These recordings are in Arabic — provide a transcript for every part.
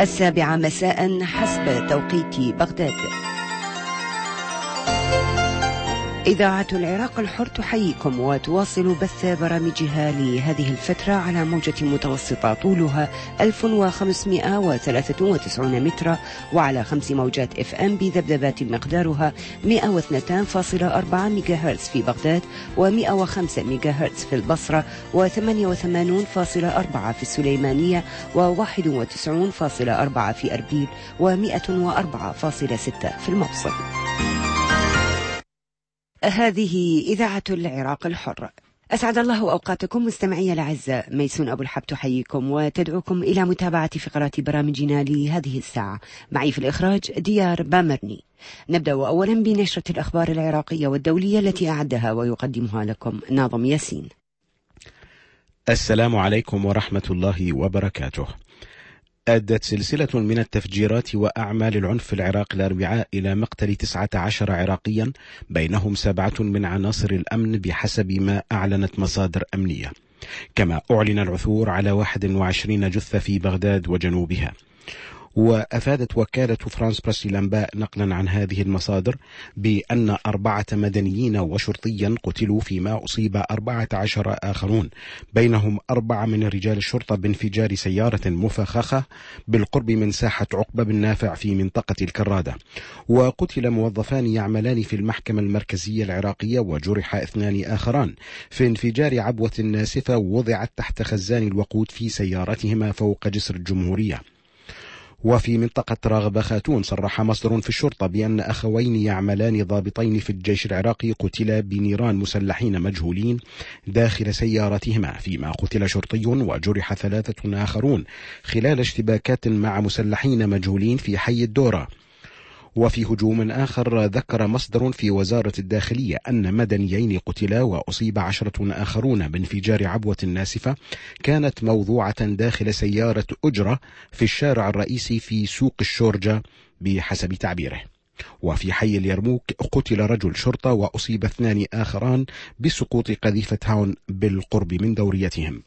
7 مساء حسب توقيت بغداد. إذاعة العراق الحر تحييكم وتواصل بث برامجها لهذه الفترة على موجة متوسطة طولها 1593 مترا وعلى 5 موجات FM بذبذبات مقدارها 102.4 ميجاهرتز في بغداد و105 ميجاهرتز في البصرة و88.4 في السليمانية و91.4 في أربيل و104.6 في الموصل. هذه إذاعة العراق الحر. أسعد الله أوقاتكم مستمعي الأعزاء. ميسون أبو الحب تحييكم وتدعوكم إلى متابعة فقرات برامجنا لهذه الساعة. معي في الإخراج ديار بامرني. نبدأ أولا بنشرة الأخبار العراقية والدولية التي أعدها ويقدمها لكم ناظم ياسين. السلام عليكم ورحمة الله وبركاته. أدت سلسلة من التفجيرات وأعمال العنف في العراق الأربعاء إلى مقتل 19 عراقيا، بينهم 7 من عناصر الأمن بحسب ما أعلنت مصادر أمنية. كما أعلن العثور على 21 جثة في بغداد وجنوبها. وأفادت وكالة فرانس بريس الأنباء نقلا عن هذه المصادر بأن 4 مدنيين وشرطيا قتلوا، فيما أصيب 14 آخرون، بينهم 4 من رجال الشرطة بانفجار سيارة مفخخة بالقرب من ساحة عقبة بن نافع في منطقة الكرادة. وقتل موظفان يعملان في المحكمة المركزية العراقية، وجرح 2 آخران في انفجار عبوة ناسفة وضعت تحت خزان الوقود في سيارتهما فوق جسر الجمهورية. وفي منطقة راغبة خاتون، صرح مصدر في الشرطة بأن أخوين يعملان ضابطين في الجيش العراقي قتلا بنيران مسلحين مجهولين داخل سيارتهما، فيما قتل شرطي وجرح 3 آخرون خلال اشتباكات مع مسلحين مجهولين في حي الدورة. وفي هجوم آخر، ذكر مصدر في وزارة الداخلية أن مدنيين قتلا وأصيب 10 آخرون بانفجار عبوة ناسفة كانت موضوعة داخل سيارة أجرة في الشارع الرئيسي في سوق الشورجة بحسب تعبيره. وفي حي اليرموك قتل رجل شرطة وأصيب 2 آخران بسقوط قذيفة هاون بالقرب من دوريتهم.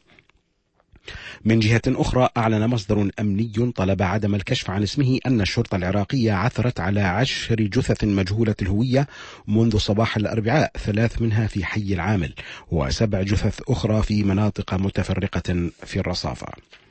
من جهة أخرى، أعلن مصدر أمني طلب عدم الكشف عن اسمه أن الشرطة العراقية عثرت على 10 جثث مجهولة الهوية منذ صباح الأربعاء، 3 منها في حي العامل و7 جثث أخرى في مناطق متفرقة في الرصافة.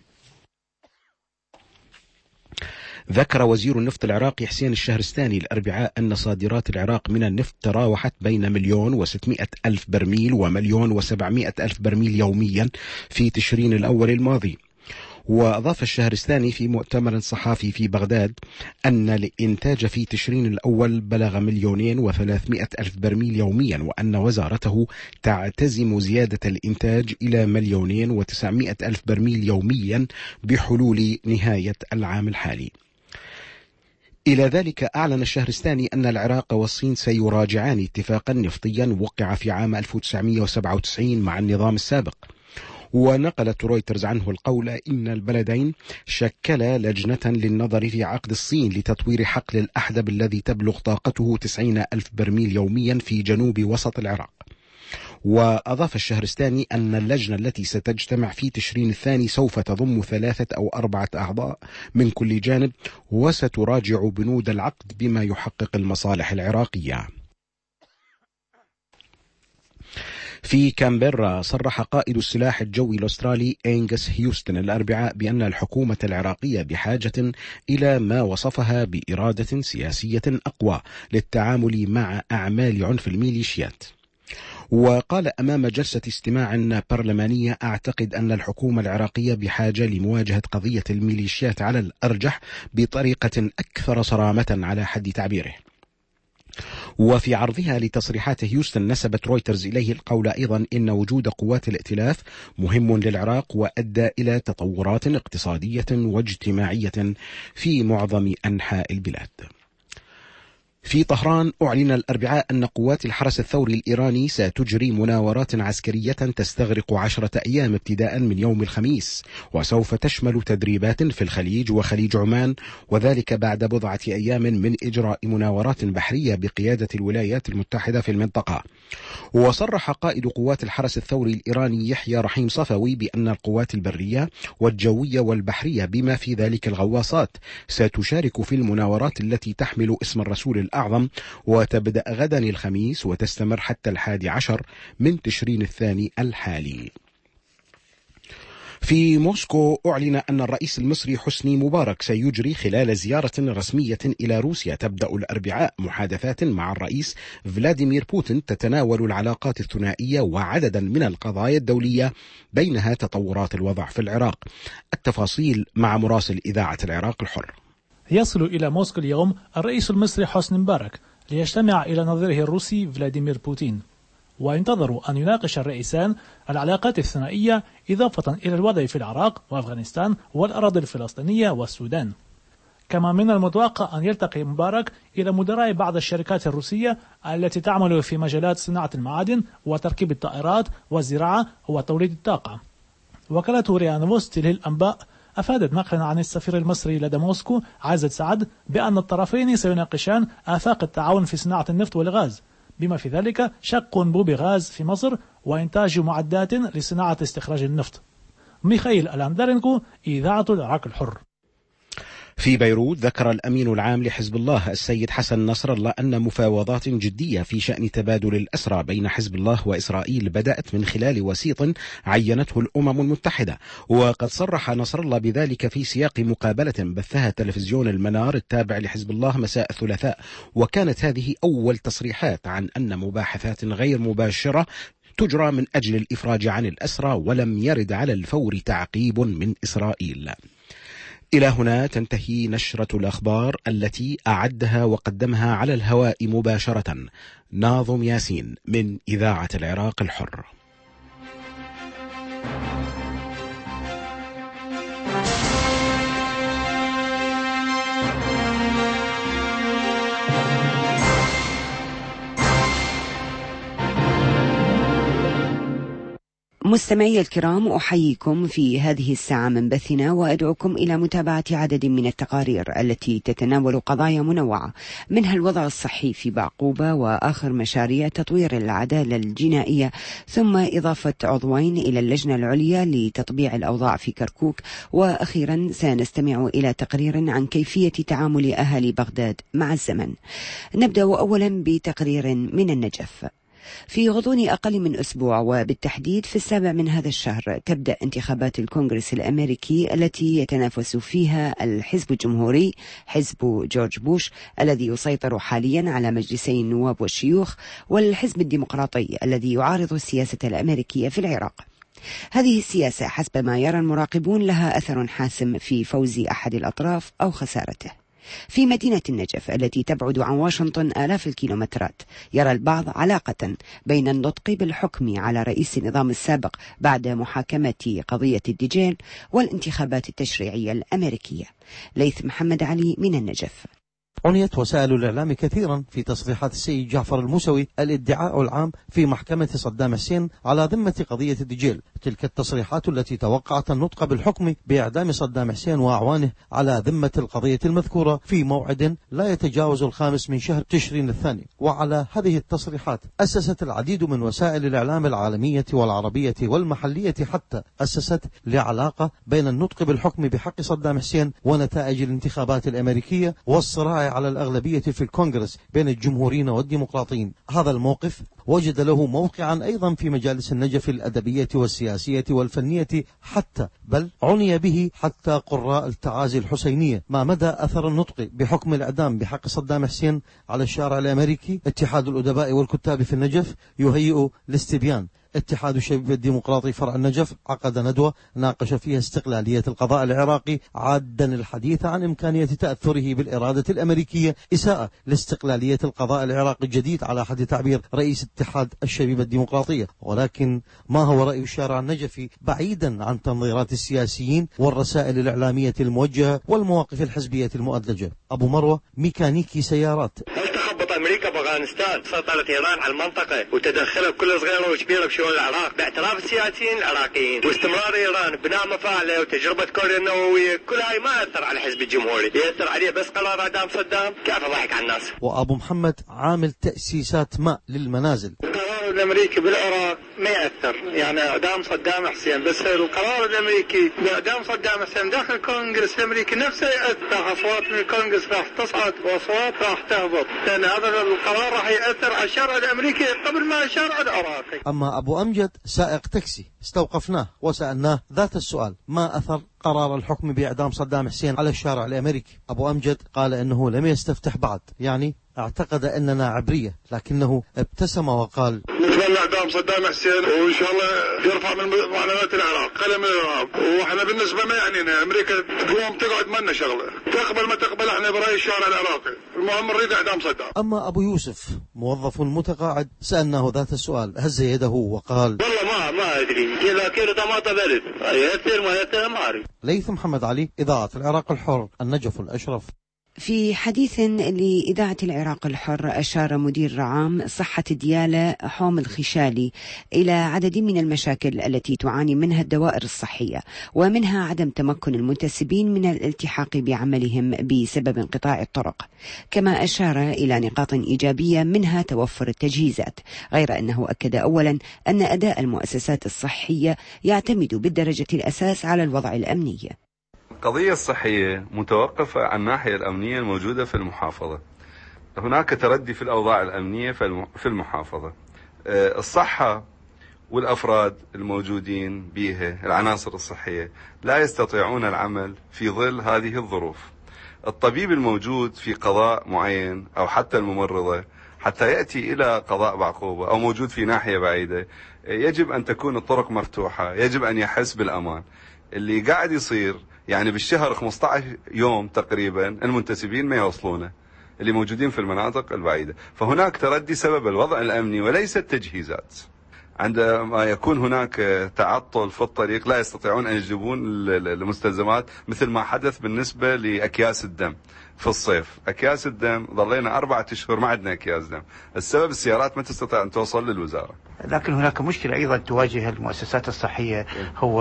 ذكر وزير النفط العراقي حسين الشهرستاني الأربعاء أن صادرات العراق من النفط تراوحت بين 1,600,000 برميل و1,700,000 برميل يوميا في تشرين الأول الماضي. وأضاف الشهرستاني في مؤتمر صحافي في بغداد أن الإنتاج في تشرين الأول بلغ 2,300,000 برميل يوميا، وأن وزارته تعتزم زيادة الإنتاج إلى 2,900,000 برميل يوميا بحلول نهاية العام الحالي. إلى ذلك، أعلن الشهرستاني أن العراق والصين سيراجعان اتفاقا نفطيا وقع في عام 1997 مع النظام السابق. ونقلت رويترز عنه القول إن البلدين شكلا لجنة للنظر في عقد الصين لتطوير حقل الأحدب الذي تبلغ طاقته 90,000 برميل يوميا في جنوب وسط العراق. وأضاف الشهرستاني أن اللجنة التي ستجتمع في تشرين الثاني سوف تضم 3 أو 4 أعضاء من كل جانب، وستراجع بنود العقد بما يحقق المصالح العراقية. في كامبرا، صرح قائد السلاح الجوي الأسترالي أنغس هيوستن الأربعاء بأن الحكومة العراقية بحاجة إلى ما وصفها بإرادة سياسية أقوى للتعامل مع أعمال عنف الميليشيات. وقال أمام جلسة استماع برلمانية: أعتقد أن الحكومة العراقية بحاجة لمواجهة قضية الميليشيات على الأرجح بطريقة أكثر صرامة على حد تعبيره. وفي عرضها لتصريحات هيوستن، نسبت رويترز إليه القول أيضا إن وجود قوات الائتلاف مهم للعراق وأدى إلى تطورات اقتصادية واجتماعية في معظم أنحاء البلاد. في طهران أعلن الأربعاء أن قوات الحرس الثوري الإيراني ستجري مناورات عسكرية تستغرق 10 أيام ابتداء من يوم الخميس، وسوف تشمل تدريبات في الخليج وخليج عمان، وذلك بعد بضعة أيام من إجراء مناورات بحرية بقيادة الولايات المتحدة في المنطقة. وصرح قائد قوات الحرس الثوري الإيراني يحيى رحيم صفوي بأن القوات البرية والجوية والبحرية بما في ذلك الغواصات ستشارك في المناورات التي تحمل اسم الرسول الأعظم، وتبدأ غدا الخميس وتستمر حتى 11 من تشرين الثاني الحالي. في موسكو أعلن أن الرئيس المصري حسني مبارك سيجري خلال زيارة رسمية إلى روسيا تبدأ الأربعاء محادثات مع الرئيس فلاديمير بوتين تتناول العلاقات الثنائية وعددا من القضايا الدولية، بينها تطورات الوضع في العراق. التفاصيل مع مراسل إذاعة العراق الحر. يصل إلى موسكو اليوم الرئيس المصري حسني مبارك ليجتمع إلى نظيره الروسي فلاديمير بوتين، وينتظر أن يناقش الرئيسان العلاقات الثنائية إضافة إلى الوضع في العراق وأفغانستان والأراضي الفلسطينية والسودان. كما من المتوقع أن يلتقي مبارك إلى مدراء بعض الشركات الروسية التي تعمل في مجالات صناعة المعادن وتركيب الطائرات والزراعة وتوليد الطاقة. وكالة ريا نوفوستي للأنباء أفادت نقلا عن السفير المصري لدى موسكو عزت سعد بأن الطرفين سيناقشان آفاق التعاون في صناعة النفط والغاز، بما في ذلك شق أنبوب غاز في مصر وإنتاج معدات لصناعة استخراج النفط. ميخائيل ألاندرينكو، إذاعة العراق الحر. في بيروت ذكر الأمين العام لحزب الله السيد حسن نصر الله أن مفاوضات جدية في شأن تبادل الأسرى بين حزب الله وإسرائيل بدأت من خلال وسيط عينته الأمم المتحدة. وقد صرح نصر الله بذلك في سياق مقابلة بثها تلفزيون المنار التابع لحزب الله مساء الثلاثاء، وكانت هذه أول تصريحات عن أن مباحثات غير مباشرة تجرى من أجل الإفراج عن الأسرى، ولم يرد على الفور تعقيب من إسرائيل. إلى هنا تنتهي نشرة الأخبار التي أعدها وقدمها على الهواء مباشرة ناظم ياسين من إذاعة العراق الحر. مستمعي الكرام، أحييكم في هذه الساعة من بثنا وأدعوكم إلى متابعة عدد من التقارير التي تتناول قضايا منوعة، منها الوضع الصحي في بعقوبة، وآخر مشاريع تطوير العدالة الجنائية، ثم إضافة عضوين إلى اللجنة العليا لتطبيع الأوضاع في كركوك، وأخيرا سنستمع إلى تقرير عن كيفية تعامل أهالي بغداد مع الزمن. نبدأ أولا بتقرير من النجف. في غضون أقل من أسبوع، وبالتحديد في 7 من هذا الشهر، تبدأ انتخابات الكونغرس الأمريكي التي يتنافس فيها الحزب الجمهوري حزب جورج بوش الذي يسيطر حاليا على مجلسي النواب والشيوخ، والحزب الديمقراطي الذي يعارض السياسة الأمريكية في العراق. هذه السياسة حسب ما يرى المراقبون لها أثر حاسم في فوز أحد الأطراف أو خسارته. في مدينة النجف التي تبعد عن واشنطن آلاف الكيلومترات، يرى البعض علاقة بين النطق بالحكم على رئيس النظام السابق بعد محاكمة قضية الدجيل والانتخابات التشريعية الأمريكية. ليث محمد علي من النجف. عنيت وسائل الإعلام كثيرا في تصريحات السيد جعفر الموسوي الادعاء العام في محكمة صدام حسين على ذمة قضية الدجيل، تلك التصريحات التي توقعت النطق بالحكم بإعدام صدام حسين وأعوانه على ذمة القضية المذكورة في موعد لا يتجاوز 5 من شهر تشرين الثاني. وعلى هذه التصريحات أسست العديد من وسائل الإعلام العالمية والعربية والمحلية، حتى أسست لعلاقة بين النطق بالحكم بحق صدام حسين ونتائج الانتخابات الأمريكية والصراع على الأغلبية في الكونغرس بين الجمهوريين والديمقراطيين. هذا الموقف وجد له موقعا أيضا في مجالس النجف الأدبية والسياسية والفنية، حتى بل عني به حتى قراء التعازي الحسينية. ما مدى أثر النطق بحكم الإعدام بحق صدام حسين على الشارع الأمريكي؟ اتحاد الأدباء والكتاب في النجف يهيئ الاستبيان اتحاد الشبيبة الديمقراطي فرع النجف عقد ندوة ناقش فيها استقلالية القضاء العراقي، عادا الحديث عن إمكانية تأثره بالإرادة الأمريكية إساءة لاستقلالية القضاء العراقي الجديد على حد تعبير رئيس اتحاد الشبيبة الديمقراطية. ولكن ما هو رأي الشارع النجفي بعيدا عن تنظيرات السياسيين والرسائل الإعلامية الموجهة والمواقف الحزبية المؤدلجة؟ أبو مروة ميكانيكي سيارات. امريكا بافغانستان سيطرت ايران على المنطقه وتدخلها بكل صغيره وكبيره بشؤون العراق باعتراف السياسيين العراقيين، واستمرار ايران ببناء مفاعله وتجربه كوريا النوويه، كل هاي ما اثر على الحزب الجمهوري، ياثر عليه بس قرار اعدام صدام. كيف ضحك على الناس. وابو محمد عامل تاسيسات ماء للمنازل. القرار الامريكي بالعراق ما ياثر، يعني اعدام صدام حسين، بس القرار الامريكي باعدام صدام حسين داخل الكونغرس الامريكي نفسه ياثر. اصوات من الكونغرس راح تصعد واصوات راح تهبط، لان هذا القرار راح يأثر على الشارع الأمريكي قبل ما الشارع العراقي. أما أبو أمجد سائق تاكسي استوقفناه وسألناه ذات السؤال: ما أثر قرار الحكم بإعدام صدام حسين على الشارع الأمريكي؟ أبو أمجد قال إنه لم يستفتح بعد، يعني اعتقد أننا عبرية، لكنه ابتسم وقال: نتمنى اعدام صدام حسين وان شاء الله يرفع من معاناة العراق، قلم العراق، واحنا بالنسبه ما يعنينا امريكا تقوم تقعد منا شغله، تقبل ما تقبل احنا براي الشارع العراقي، المهم نريد اعدام صدام. اما ابو يوسف موظف متقاعد سالناه ذات السؤال، هز يده وقال: والله ما ادري، كيلو طماطم بلد ياثر ما ياثر ما اعرف. ليث محمد علي، اذاعه العراق الحر، النجف الاشرف. في حديث لإذاعة العراق الحر أشار مدير عام صحة ديالى حوم الخشالي إلى عدد من المشاكل التي تعاني منها الدوائر الصحية، ومنها عدم تمكن المنتسبين من الالتحاق بعملهم بسبب انقطاع الطرق. كما أشار إلى نقاط إيجابية منها توفر التجهيزات، غير أنه أكد أولا أن أداء المؤسسات الصحية يعتمد بالدرجة الأساس على الوضع الأمني. القضية الصحية متوقفة عن الناحية الأمنية الموجودة في المحافظة. هناك تردي في الأوضاع الأمنية في المحافظة. الصحة والأفراد الموجودين بها العناصر الصحية لا يستطيعون العمل في ظل هذه الظروف. الطبيب الموجود في قضاء معين أو حتى الممرضة حتى يأتي إلى قضاء بعقوبة أو موجود في ناحية بعيدة يجب أن تكون الطرق مفتوحة، يجب أن يحس بالأمان. اللي قاعد يصير يعني بالشهر 15 يوم تقريبا المنتسبين ما يوصلونه اللي موجودين في المناطق البعيدة. فهناك تردي سبب الوضع الأمني وليس التجهيزات. عندما يكون هناك تعطل في الطريق لا يستطيعون أن يجلبون المستلزمات، مثل ما حدث بالنسبة لأكياس الدم في الصيف. أكياس الدم ظلينا 4 أشهر ما عندنا أكياس دم، السبب السيارات ما تستطيع أن توصل للوزارة. لكن هناك مشكلة أيضا تواجه المؤسسات الصحية، هو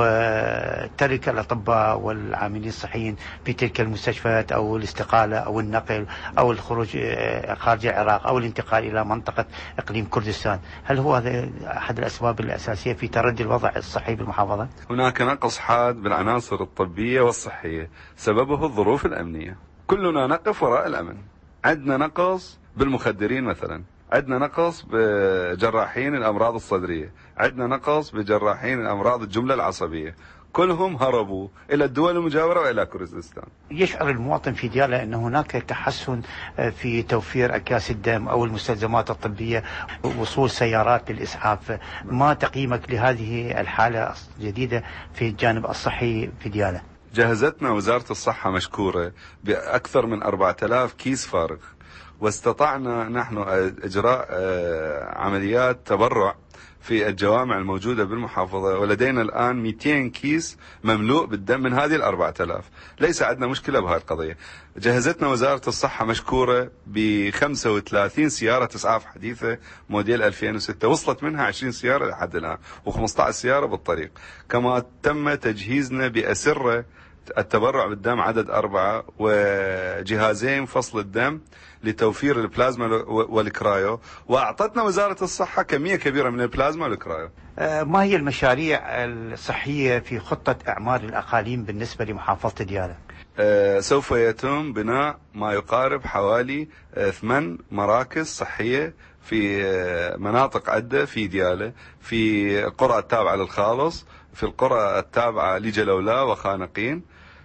ترك الأطباء والعاملين الصحيين في تلك المستشفيات أو الاستقالة أو النقل أو الخروج خارج العراق أو الانتقال إلى منطقة إقليم كردستان. هل هو هذا أحد الأسباب الأساسية في تردي الوضع الصحي بالمحافظة؟ هناك نقص حاد بالعناصر الطبية والصحية سببه الظروف الأمنية. كلنا نقف وراء الأمن. عندنا نقص بالمخدرين مثلا، عندنا نقص بجراحين الأمراض الصدرية، عندنا نقص بجراحين الأمراض الجملة العصبية، كلهم هربوا إلى الدول المجاورة وإلى كردستان. يشعر المواطن في ديالى أن هناك تحسن في توفير أكياس الدم أو المستلزمات الطبية، وصول سيارات للإسعاف. ما تقييمك لهذه الحالة الجديدة في الجانب الصحي في ديالى؟ جهزتنا وزارة الصحة مشكورة بأكثر من 4000 كيس فارغ، واستطعنا نحن إجراء عمليات تبرع في الجوامع الموجودة بالمحافظة، ولدينا الآن 200 كيس مملوء بالدم من هذه 4000. ليس عندنا مشكلة بهذه القضية. جهزتنا وزارة الصحة مشكورة ب35 سيارة إسعاف حديثة موديل 2006، وصلت منها 20 سيارة لحد الآن و15 سيارة بالطريق. كما تم تجهيزنا بأسرة التبرع بالدم عدد 4 وجهازين فصل الدم لتوفير البلازما والكرايو، وأعطتنا وزارة الصحة كمية كبيرة من البلازما والكرايو. ما هي المشاريع الصحية في خطة أعمار الأقاليم بالنسبة لمحافظة ديالى؟ سوف يتم بناء ما يقارب حوالي 8 مراكز صحية في مناطق عدة في ديالى، في قرى التابعة للخالص، في القرى التابعة لجلولا وخانقين،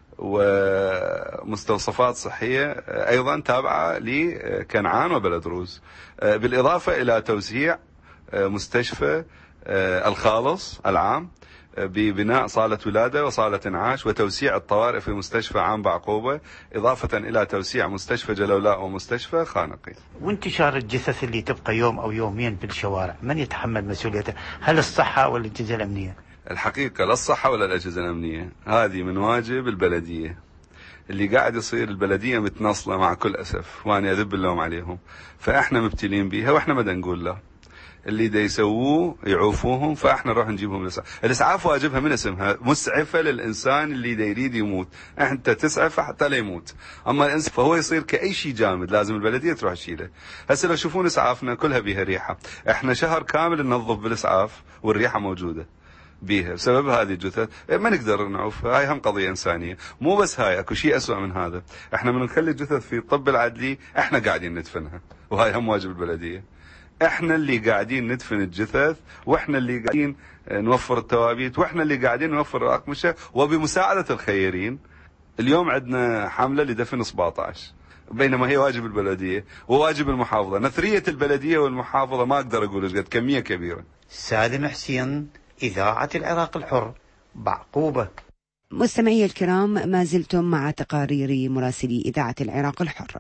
ومستوصفات صحية أيضا تابعة لكنعان وبلدروز، بالإضافة إلى توزيع مستشفى الخالص العام ببناء صالة ولادة وصالة انعاش وتوسيع الطوارئ في مستشفى عام بعقوبة، إضافة إلى توسيع مستشفى جلولاء ومستشفى خانقي. وانتشار الجثث اللي تبقى يوم أو يومين بالشوارع، من يتحمل مسؤوليته؟ هل الصحة ولا الأجهزة الأمنية؟ الحقيقة لا الصحة ولا الأجهزة الأمنية، هذه من واجب البلدية. اللي قاعد يصير البلدية متنصلة مع كل أسف، وأنا أذب اللوم عليهم، فإحنا مبتلين بيها وإحنا ما نقول له. اللي دا يسووه يعوفوهم، فاحنا نروح نجيبهم الاسعاف. الاسعاف واجبها من اسمها مسعفه للانسان اللي دا يريد يموت، انت تسعفه حتى لا يموت. اما الانسان فهو يصير كاي شيء جامد، لازم البلديه تروح تشيله. هسه لو تشوفون اسعافنا كلها بيها ريحه، احنا شهر كامل ننظف بالاسعاف والريحه موجوده بيها بسبب هذه الجثث. ما نقدر نعوفها، هاي هم قضيه انسانيه. مو بس هاي، اكو شيء اسوء من هذا، احنا من نخلي الجثث في الطب العدلي احنا قاعدين ندفنها، وهاي هم واجب البلديه. احنا اللي قاعدين ندفن الجثث، واحنا اللي قاعدين نوفر التوابيت، واحنا اللي قاعدين نوفر الاقمشه، وبمساعده الخيرين. اليوم عندنا حمله لدفن 17، بينما هي واجب البلديه وواجب المحافظه. نثريه البلديه والمحافظه ما اقدر اقول ايش قد، كميه كبيره. سالم حسين، إذاعة العراق الحر، بعقوبة. مستمعي الكرام، ما زلتم مع تقارير مراسلي إذاعة العراق الحر.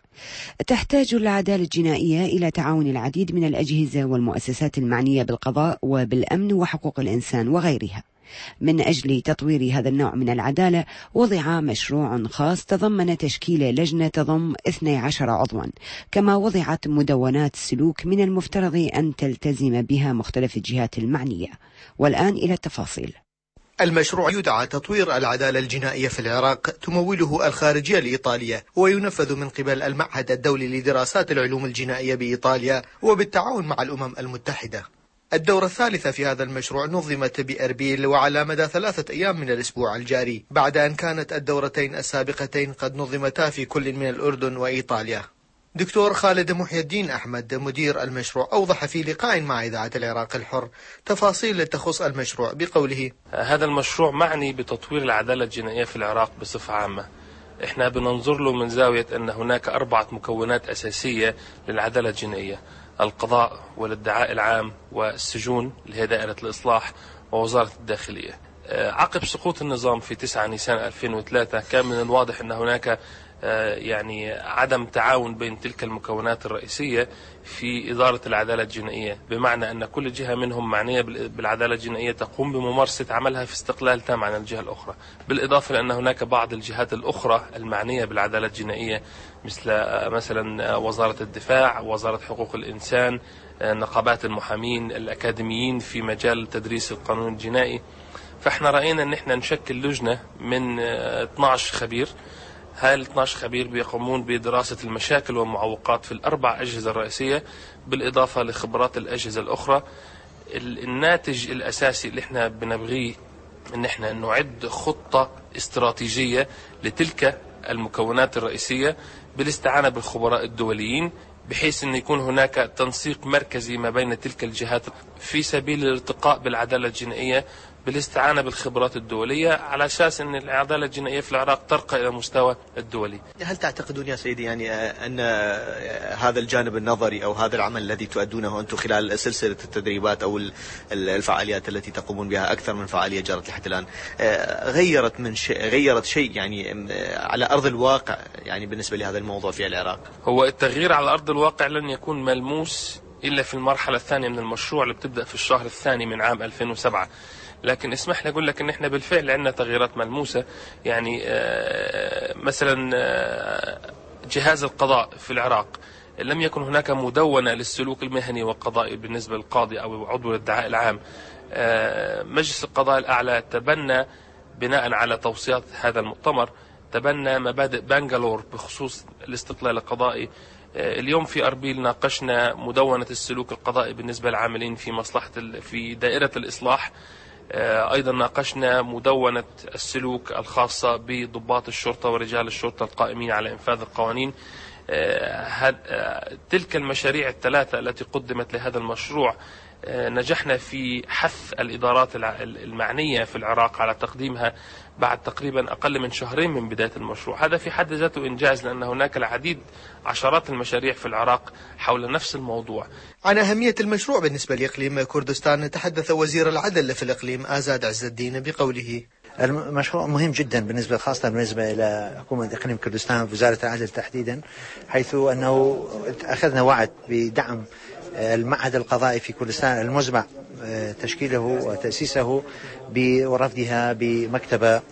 تحتاج العدالة الجنائية إلى تعاون العديد من الأجهزة والمؤسسات المعنية بالقضاء وبالأمن وحقوق الإنسان وغيرها. من أجل تطوير هذا النوع من العدالة وضع مشروع خاص تضمن تشكيل لجنة تضم 12 عضوا، كما وضعت مدونات سلوك من المفترض أن تلتزم بها مختلف الجهات المعنية. والآن إلى التفاصيل. المشروع يدعى تطوير العدالة الجنائية في العراق، تموله الخارجية الإيطالية، وينفذ من قبل المعهد الدولي لدراسات العلوم الجنائية بإيطاليا وبالتعاون مع الأمم المتحدة. الدورة الثالثة في هذا المشروع نظمت بأربيل وعلى مدى 3 أيام من الأسبوع الجاري، بعد أن كانت الدورتين السابقتين قد نظمتا في كل من الأردن وإيطاليا. دكتور خالد محي الدين أحمد مدير المشروع أوضح في لقاء مع إذاعة العراق الحر تفاصيل تخص المشروع بقوله: هذا المشروع معني بتطوير العدالة الجنائية في العراق بصفة عامة. احنا بننظر له من زاوية أن هناك 4 مكونات أساسية للعدالة الجنائية: القضاء والادعاء العام والسجون اللي هي دائرة الإصلاح ووزارة الداخلية. عقب سقوط النظام في 9 نيسان 2003 كان من الواضح أن هناك يعني عدم تعاون بين تلك المكونات الرئيسية في إدارة العدالة الجنائية، بمعنى أن كل جهة منهم معنية بالعدالة الجنائية تقوم بممارسة عملها في استقلال تام عن الجهة الأخرى، بالإضافة لأن هناك بعض الجهات الأخرى المعنية بالعدالة الجنائية مثلا وزارة الدفاع، وزارة حقوق الإنسان، نقابات المحامين، الأكاديميين في مجال تدريس القانون الجنائي. فإحنا رأينا أن احنا نشكل لجنة من 12 خبير. هاي ال 12 خبير بيقومون بدراسة المشاكل والمعوقات في ال4 أجهزة الرئيسية، بالإضافة لخبرات الأجهزة الأخرى. الناتج الأساسي اللي احنا بنبغيه ان احنا نعد خطة استراتيجية لتلك المكونات الرئيسية بالاستعانة بالخبراء الدوليين، بحيث أن يكون هناك تنسيق مركزي ما بين تلك الجهات في سبيل الارتقاء بالعدالة الجنائية بالاستعانة بالخبرات الدولية، على أساس أن العدالة الجنائية في العراق ترقى إلى مستوى الدولي. هل تعتقدون يا سيدي يعني أن هذا الجانب النظري أو هذا العمل الذي تؤدونه أنتم خلال سلسلة التدريبات أو الفعاليات التي تقومون بها، أكثر من فعالية جرت لحد الآن، غيرت شيء يعني على أرض الواقع يعني بالنسبة لهذا الموضوع في العراق؟ هو التغيير على أرض الواقع لن يكون ملموس إلا في المرحلة الثانية من المشروع اللي بتبدأ في الشهر الثاني من عام 2007. لكن اسمح لي أقول لك أن احنا بالفعل عندنا تغييرات ملموسة. يعني مثلا جهاز القضاء في العراق لم يكن هناك مدونة للسلوك المهني والقضائي بالنسبة للقاضي أو عضو الادعاء العام. مجلس القضاء الأعلى تبنى بناء على توصيات هذا المؤتمر، تبنى مبادئ بنغالور بخصوص الاستقلال القضائي. اليوم في أربيل ناقشنا مدونة السلوك القضائي بالنسبة للعاملين في دائرة الإصلاح. أيضا ناقشنا مدونة السلوك الخاصة بضباط الشرطة ورجال الشرطة القائمين على إنفاذ القوانين. تلك المشاريع ال3 التي قدمت لهذا المشروع نجحنا في حث الإدارات المعنية في العراق على تقديمها بعد تقريبا أقل من شهرين من بداية المشروع. هذا في حد ذاته إنجاز، لأن هناك العديد عشرات المشاريع في العراق حول نفس الموضوع. عن أهمية المشروع بالنسبة لإقليم كردستان تحدث وزير العدل في الإقليم آزاد عز الدين بقوله: المشروع مهم جدا خاصة بالنسبة إلى حكومة إقليم كردستان ووزارة العدل تحديدا، حيث أنه أخذنا وعد بدعم المعهد القضائي في كردستان المزمع تشكيله وتأسيسه ورفضها بمكتبة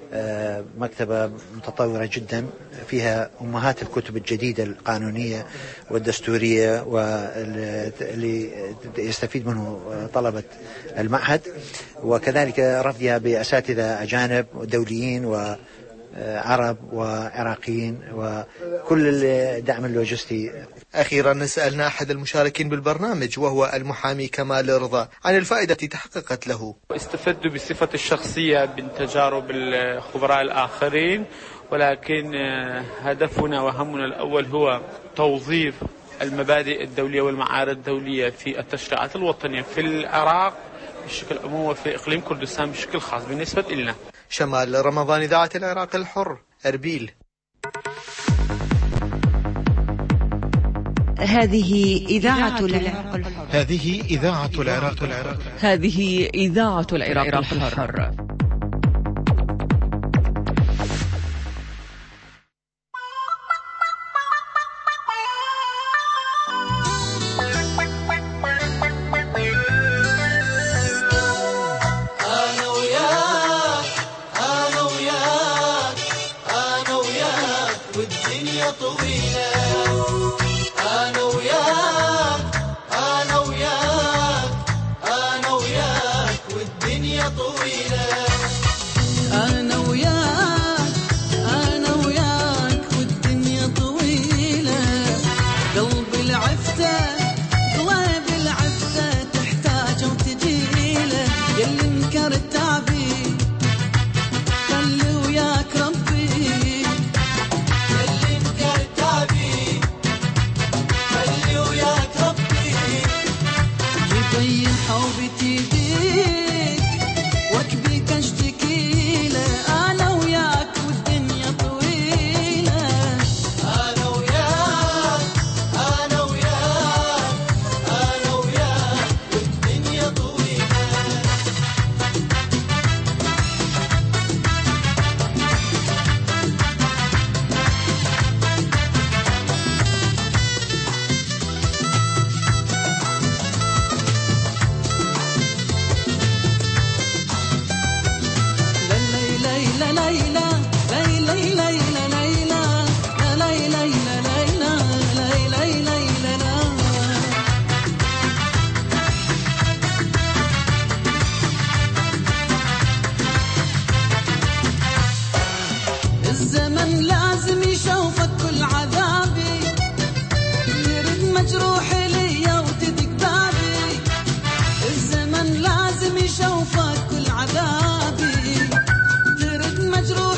متطورة جدا فيها أمهات الكتب الجديدة القانونية والدستورية واللي يستفيد منه طلبة المعهد، وكذلك رفضها بأساتذة أجانب ودوليين وعرب وعراقيين وكل الدعم اللوجستي. أخيرا سألنا أحد المشاركين بالبرنامج وهو المحامي كمال رضا عن الفائدة التي تحققت له. استفدت بصفة الشخصية من تجارب الخبراء الآخرين، ولكن هدفنا وهمنا الأول هو توظيف المبادئ الدولية والمعايير الدولية في التشريعات الوطنية في العراق بشكل عموم وفي إقليم كردستان بشكل خاص. بالنسبة لنا شمال رمضان، إذاعة العراق الحر، أربيل. هذه إذاعة العراق الحر. هذه إذاعة العراق الحر. هذه إذاعة العراق الحر. يشوفك كل عذابي ترد مجروح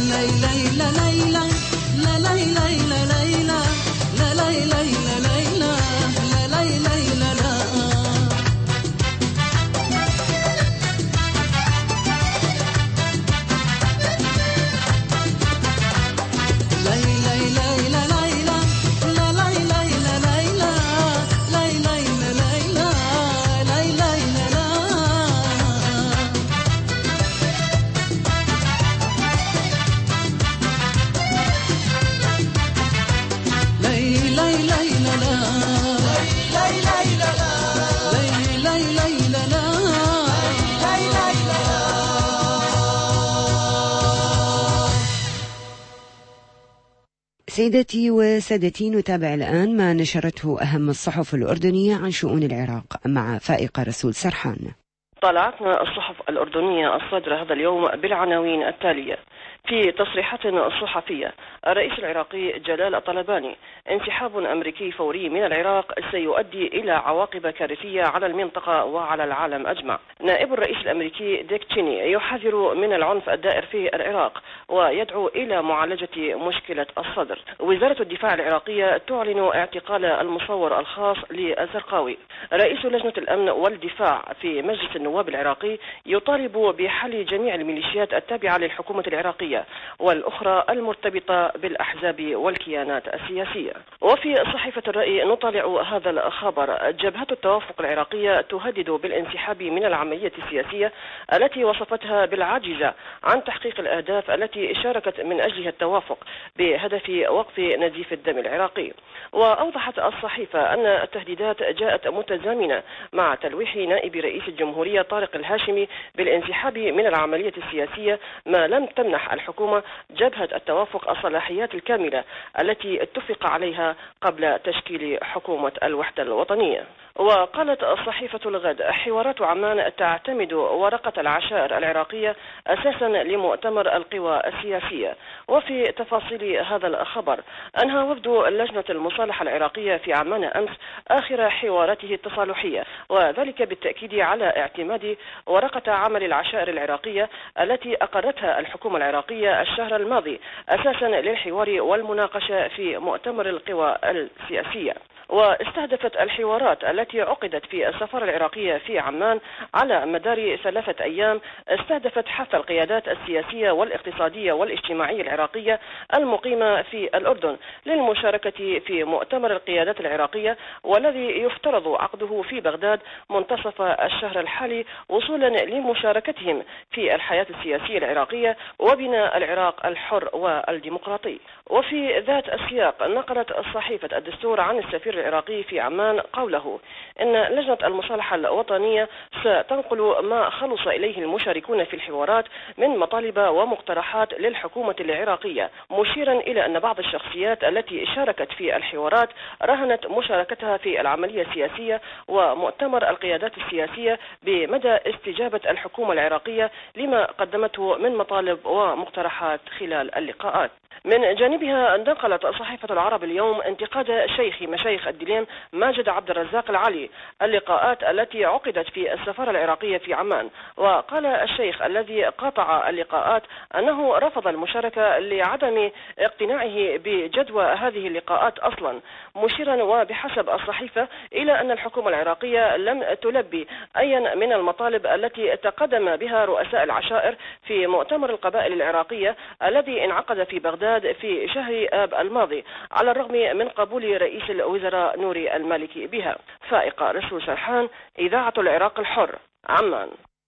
سيدتي وسادتي، نتابع الآن ما نشرته أهم الصحف الأردنية عن شؤون العراق مع فائقة رسول سرحان. طالعتنا الصحف الأردنية الصادرة هذا اليوم بالعناوين التالية. في تصريحات صحفية، الرئيس العراقي جلال الطلباني: انسحاب أمريكي فوري من العراق سيؤدي إلى عواقب كارثية على المنطقة وعلى العالم أجمع. نائب الرئيس الأمريكي ديك تشيني يحذر من العنف الدائر في العراق ويدعو إلى معالجة مشكلة الصدر. وزارة الدفاع العراقية تعلن اعتقال المصور الخاص للزرقاوي. رئيس لجنة الأمن والدفاع في مجلس النواب العراقي يطالب بحل جميع الميليشيات التابعة للحكومة العراقية والأخرى المرتبطة بالأحزاب والكيانات السياسية. وفي صحيفة الرأي نطالع هذا الخبر: جبهة التوافق العراقية تهدد بالانسحاب من العملية السياسية التي وصفتها بالعاجزة عن تحقيق الأهداف التي شاركت من أجلها التوافق بهدف وقف نزيف الدم العراقي. وأوضحت الصحيفة أن التهديدات جاءت متزامنة مع تلويح نائب رئيس الجمهورية طارق الهاشمي بالانسحاب من العملية السياسية، ما لم تمنح الحكومة جبهة التوافق الصلاحيات الكاملة التي اتفق عليها قبل تشكيل حكومة الوحدة الوطنية. وقالت صحيفة الغد: حوارات عمان تعتمد ورقة العشائر العراقية أساسا لمؤتمر القوى السياسية. وفي تفاصيل هذا الخبر، أنهى وفد لجنة المصالحة العراقية في عمان أمس آخر حواراته التصالحية، وذلك بالتأكيد على اعتماد ورقة عمل العشائر العراقية التي أقرتها الحكومة العراقية الشهر الماضي أساسا للحوار والمناقشة في مؤتمر القوى السياسية. واستهدفت الحوارات التي عقدت في السفارة العراقية في عمان على مدار 3 أيام استهدفت حث القيادات السياسية والاقتصادية والاجتماعية العراقية المقيمة في الأردن للمشاركة في مؤتمر القيادات العراقية، والذي يفترض عقده في بغداد منتصف الشهر الحالي، وصولا لمشاركتهم في الحياة السياسية العراقية وبناء العراق الحر والديمقراطي. وفي ذات السياق نقلت صحيفة الدستور عن السفير العراقي في عمان قوله إن لجنة المصالحة الوطنية ستنقل ما خلص إليه المشاركون في الحوارات من مطالب ومقترحات للحكومة العراقية، مشيرا إلى أن بعض الشخصيات التي شاركت في الحوارات رهنت مشاركتها في العملية السياسية ومؤتمر القيادات السياسية بمدى استجابة الحكومة العراقية لما قدمته من مطالب ومقترحات خلال اللقاءات. من جانبها نقلت صحيفة العرب اليوم انتقاد شيخ مشايخ الدليم ماجد عبد الرزاق العلي اللقاءات التي عقدت في السفارة العراقية في عمان. وقال الشيخ الذي قاطع اللقاءات أنه رفض المشاركة لعدم اقتناعه بجدوى هذه اللقاءات أصلا، مشيرا وبحسب الصحيفة إلى أن الحكومة العراقية لم تلبي أي من المطالب التي تقدم بها رؤساء العشائر في مؤتمر القبائل العراقية الذي انعقد في بغداد في شهر آب الماضي، على الرغم من قبول رئيس الوزراء نوري المالكي بها. فائقة رسول سرحان، إذاعة العراق الحر، عمان.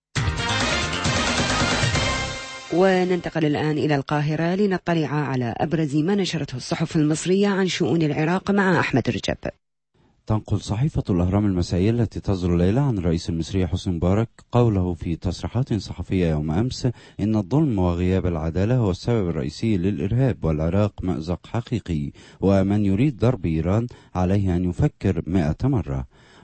وننتقل الآن إلى القاهرة لنطلع على أبرز ما نشرته الصحف المصرية عن شؤون العراق مع أحمد رجب. تنقل صحيفة الأهرام المسائية التي تصدر الليلة عن الرئيس المصري حسني مبارك قوله في تصريحات صحفية يوم أمس إن الظلم وغياب العدالة هو السبب الرئيسي للإرهاب، والعراق مأزق حقيقي، ومن يريد ضرب إيران عليه أن يفكر 100 مرة.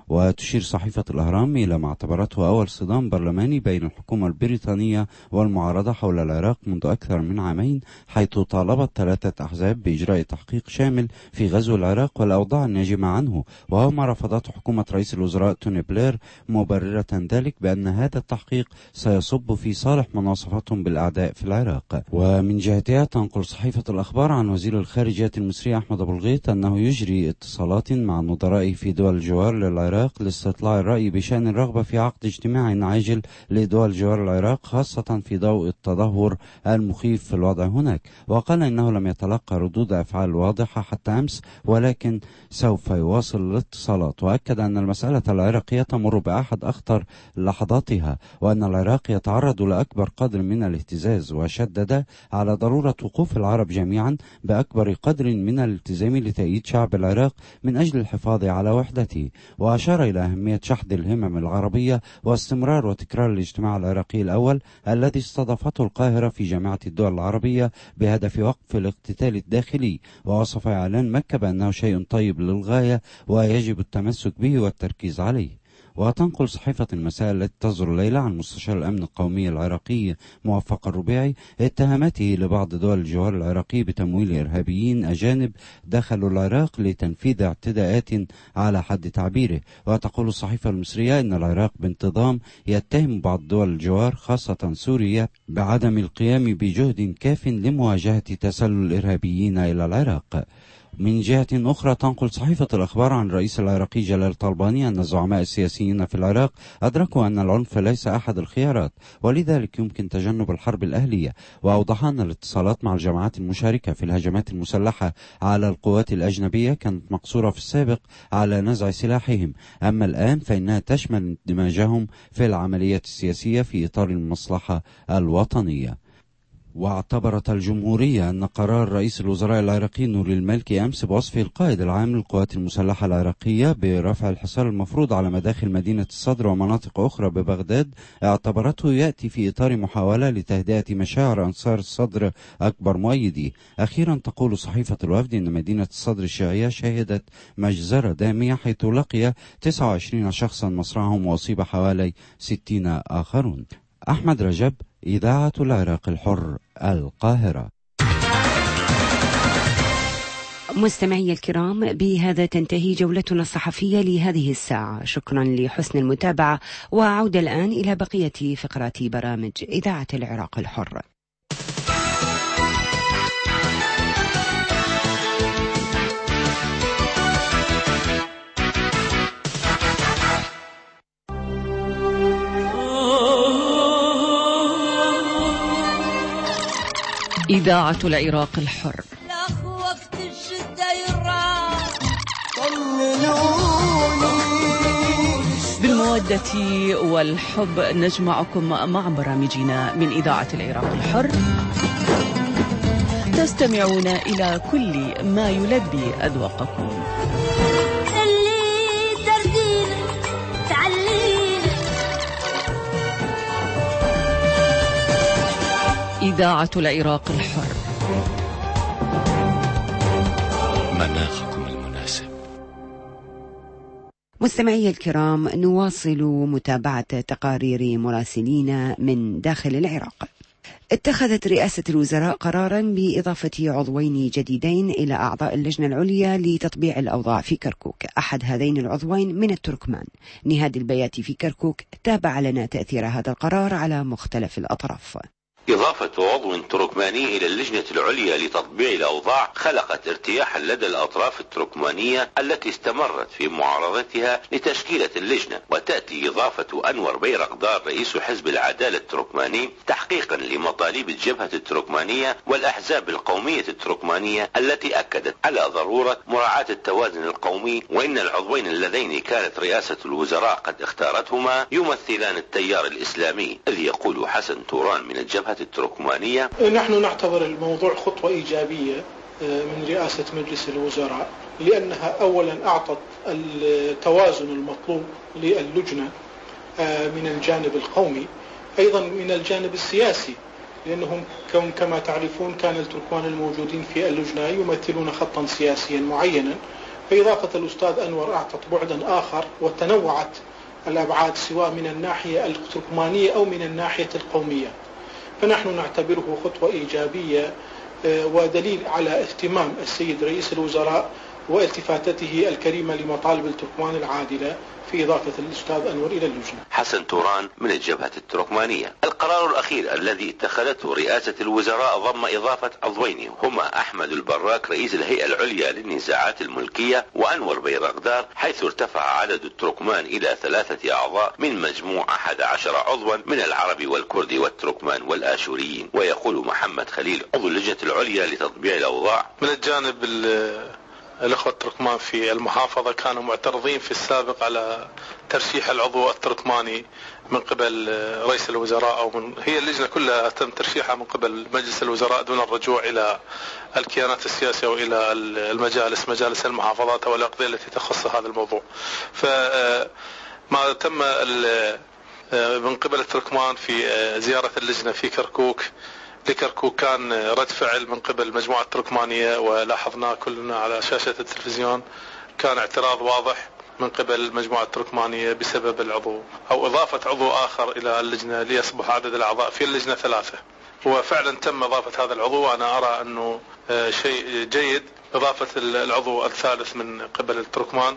وتشير صحيفة الأهرام إلى ما اعتبرته أول صدام برلماني بين الحكومة البريطانية والمعارضة حول العراق منذ أكثر من عامين، حيث طالبت 3 أحزاب بإجراء تحقيق شامل في غزو العراق والأوضاع الناجمة عنه، وهو ما رفضته حكومة رئيس الوزراء توني بلير، مبررة ذلك بأن هذا التحقيق سيصب في صالح مناصفتهم بالأعداء في العراق. ومن جهتها تنقل صحيفة الأخبار عن وزير الخارجية المصري أحمد أبو الغيط أنه يجري اتصالات مع نظرائه في دول الجوار للعراق لاستطلاع الرأي بشأن الرغبة في عقد اجتماع عاجل لدول جوار العراق، خاصة في ضوء التدهور المخيف في الوضع هناك. وقال إنه لم يتلقى ردود أفعال واضحة حتى أمس، ولكن سوف يواصل الاتصالات. وأكد أن المسألة العراقية تمر بأحد أخطر لحظاتها، وأن العراق يتعرض لأكبر قدر من الاهتزاز، وشدد على ضرورة وقوف العرب جميعا بأكبر قدر من الالتزام لتأييد شعب العراق من أجل الحفاظ على وحدته. وأشار إلى أهمية شحذ الهمم العربية واستمرار وتكرار الاجتماع العراقي الأول الذي استضافته القاهرة في جامعة الدول العربية بهدف وقف الاقتتال الداخلي. ووصف إعلان مكة بأنه شيء طيب للغاية ويجب التمسك به والتركيز عليه. وتنقل صحيفة المساء التي تصدر الليلة عن مستشار الأمن القومي العراقي موفق الربيعي اتهامته لبعض دول الجوار العراقي بتمويل إرهابيين أجانب دخلوا العراق لتنفيذ اعتداءات على حد تعبيره. وتقول الصحيفة المصرية إن العراق بانتظام يتهم بعض دول الجوار خاصة سوريا بعدم القيام بجهد كاف لمواجهة تسلل الإرهابيين إلى العراق. من جهة أخرى تنقل صحيفة الأخبار عن الرئيس العراقي جلال طلباني أن الزعماء السياسيين في العراق أدركوا أن العنف ليس أحد الخيارات، ولذلك يمكن تجنب الحرب الأهلية. وأوضح أن الاتصالات مع الجماعات المشاركة في الهجمات المسلحة على القوات الأجنبية كانت مقصورة في السابق على نزع سلاحهم، أما الآن فإنها تشمل اندماجهم في العملية السياسية في إطار المصلحة الوطنية. واعتبرت الجمهورية أن قرار رئيس الوزراء العراقي نوري المالكي أمس بوصفه القائد العام للقوات المسلحة العراقية برفع الحصار المفروض على مداخل مدينة الصدر ومناطق أخرى ببغداد، اعتبرته يأتي في إطار محاولة لتهدئة مشاعر أنصار الصدر أكبر مؤيديه. أخيرا تقول صحيفة الوفد أن مدينة الصدر الشيعية شهدت مجزرة دامية حيث لقي 29 شخصا مصرعهم وأصيب حوالي 60 آخرون. أحمد رجب، إذاعة العراق الحر، القاهرة. مستمعي الكرام، بهذا تنتهي جولتنا الصحفية لهذه الساعة. شكرا لحسن المتابعة، وعودة الآن إلى بقية فقرات برامج إذاعة العراق الحر. إذاعة العراق الحر. وقت الشدة يراح بالمودة والحب نجمعكم مع برامجنا من إذاعة العراق الحر. تستمعون إلى كل ما يلبي أذواقكم. إذاعة العراق الحر. مناخكم المناسب. مستمعي الكرام، نواصل متابعة تقارير مراسلين من داخل العراق. اتخذت رئاسة الوزراء قرارا بإضافة عضوين جديدين إلى أعضاء اللجنة العليا لتطبيع الأوضاع في كركوك. أحد هذين العضوين من التركمان. نهاد البياتي في كركوك تابع لنا تأثير هذا القرار على مختلف الأطراف. إضافة عضو تركماني إلى اللجنة العليا لتطبيع الأوضاع خلقت ارتياحا لدى الأطراف التركمانية التي استمرت في معارضتها لتشكيلة اللجنة. وتأتي إضافة أنور بيرقدار رئيس حزب العدالة التركماني تحقيقا لمطالب الجبهة التركمانية والأحزاب القومية التركمانية التي أكدت على ضرورة مراعاة التوازن القومي، وإن العضوين اللذين كانت رئاسة الوزراء قد اختارتهما يمثلان التيار الإسلامي. إذ يقول حسن توران من الجبهة التركمانية: نحن نعتبر الموضوع خطوة إيجابية من رئاسة مجلس الوزراء، لأنها أولا أعطت التوازن المطلوب للجنة من الجانب القومي، أيضا من الجانب السياسي، لأنهم كما تعرفون كان التركمان الموجودين في اللجنة يمثلون خطا سياسيا معينا، فإضافة الأستاذ أنور أعطت بعدا آخر وتنوعت الأبعاد سواء من الناحية التركمانية أو من الناحية القومية، فنحن نعتبره خطوة إيجابية ودليل على اهتمام السيد رئيس الوزراء والتفاتته الكريمة لمطالب التركمان العادلة في إضافة الأستاذ أنور إلى اللجنة. حسن توران من الجبهة التركمانية. القرار الأخير الذي اتخذته رئاسة الوزراء ضم إضافة عضوين هما أحمد البراك رئيس الهيئة العليا للنزاعات الملكية وأنور بيرغدار، حيث ارتفع عدد التركمان إلى 3 أعضاء من مجموع 11 عضوا من العرب والكرد والتركمان والآشوريين. ويقول محمد خليل عضو اللجنة العليا لتطبيع الأوضاع: من الجانب الأخوة التركمان في المحافظة كانوا معترضين في السابق على ترشيح العضو التركماني من قبل رئيس الوزراء، أو هي اللجنة كلها تم ترشيحها من قبل مجلس الوزراء دون الرجوع إلى الكيانات السياسية وإلى مجالس المحافظات والأقضية التي تخص هذا الموضوع. فما تم من قبل التركمان في زيارة اللجنة في كركوك لكركوك كان رد فعل من قبل مجموعة تركمانية، ولاحظناه كلنا على شاشة التلفزيون، كان اعتراض واضح من قبل المجموعة التركمانية بسبب العضو أو إضافة عضو آخر إلى اللجنة ليصبح عدد الأعضاء في اللجنة 3. وفعلا تم إضافة هذا العضو، وأنا أرى أنه شيء جيد إضافة العضو الثالث من قبل التركمان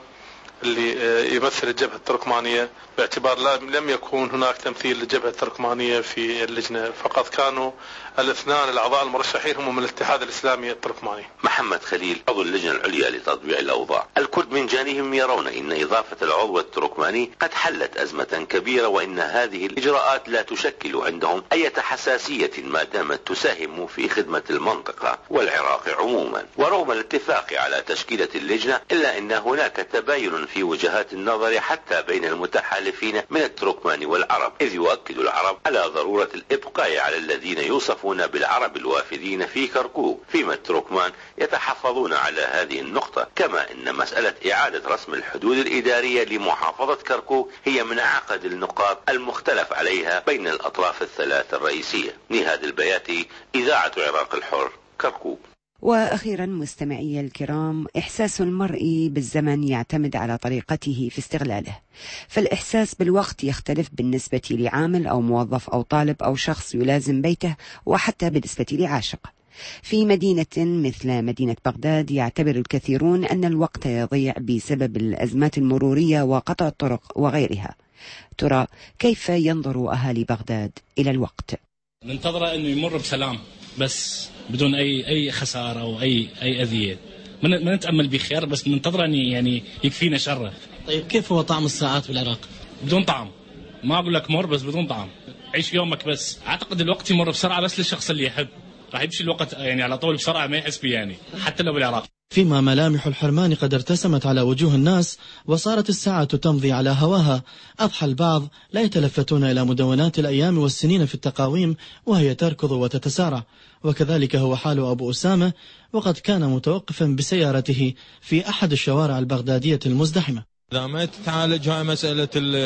اللي يمثل الجبهة التركمانية، باعتبار لم يكون هناك تمثيل للجبهة التركمانية في اللجنة، فقط كانوا الاثنان الأعضاء المرشحين هم من الاتحاد الإسلامي التركماني. محمد خليل عضو اللجنة العليا لتطبيع الأوضاع. الكرد من جانبهم يرون إن إضافة العضو التركماني قد حلت أزمة كبيرة، وإن هذه الإجراءات لا تشكل عندهم أي حساسية ما دامت تساهم في خدمة المنطقة والعراق عموما. ورغم الاتفاق على تشكيلة اللجنة إلا أن هناك تباين في وجهات النظر حتى بين المتحالفين من التركمان والعرب، إذ يؤكد العرب على ضرورة الإبقاء على الذين يوصفون بالعرب الوافدين في كركوك، فيما التركمان يتحفظون على هذه النقطة. كما أن مسألة إعادة رسم الحدود الإدارية لمحافظة كركوك هي من أعقد النقاط المختلف عليها بين الأطراف الثلاث الرئيسية. نهاد البياتي، إذاعة عراق الحر، كركوك. وأخيرا مستمعي الكرام، إحساس المرء بالزمن يعتمد على طريقته في استغلاله، فالإحساس بالوقت يختلف بالنسبة لعامل أو موظف أو طالب أو شخص يلازم بيته، وحتى بالنسبة لعاشق. في مدينة مثل مدينة بغداد يعتبر الكثيرون أن الوقت يضيع بسبب الأزمات المرورية وقطع الطرق وغيرها. ترى كيف ينظر أهالي بغداد إلى الوقت؟ ننتظر أنه يمر بسلام بس بدون أي خسارة أو أي أذية، ما نتأمل بخير، بس ننتظر أن يعني يكفينا شره. طيب كيف هو طعم الساعات في العراق؟ بدون طعم، ما أقول لك مر، بس بدون طعم. عيش يومك بس. أعتقد الوقت يمر بسرعة بس للشخص اللي يحب، راح يمشي الوقت يعني على طول بسرعة ما يحس بيه يعني، حتى لو بالعراق. فيما ملامح الحرمان قد ارتسمت على وجوه الناس وصارت الساعة تمضي على هواها، أضحى البعض لا يتلفتون إلى مدونات الأيام والسنين في التقاويم وهي تركض وتتسارع. وكذلك هو حال أبو أسامة، وقد كان متوقفا بسيارته في أحد الشوارع البغدادية المزدحمة. إذا ما تتعالج هاي مسألة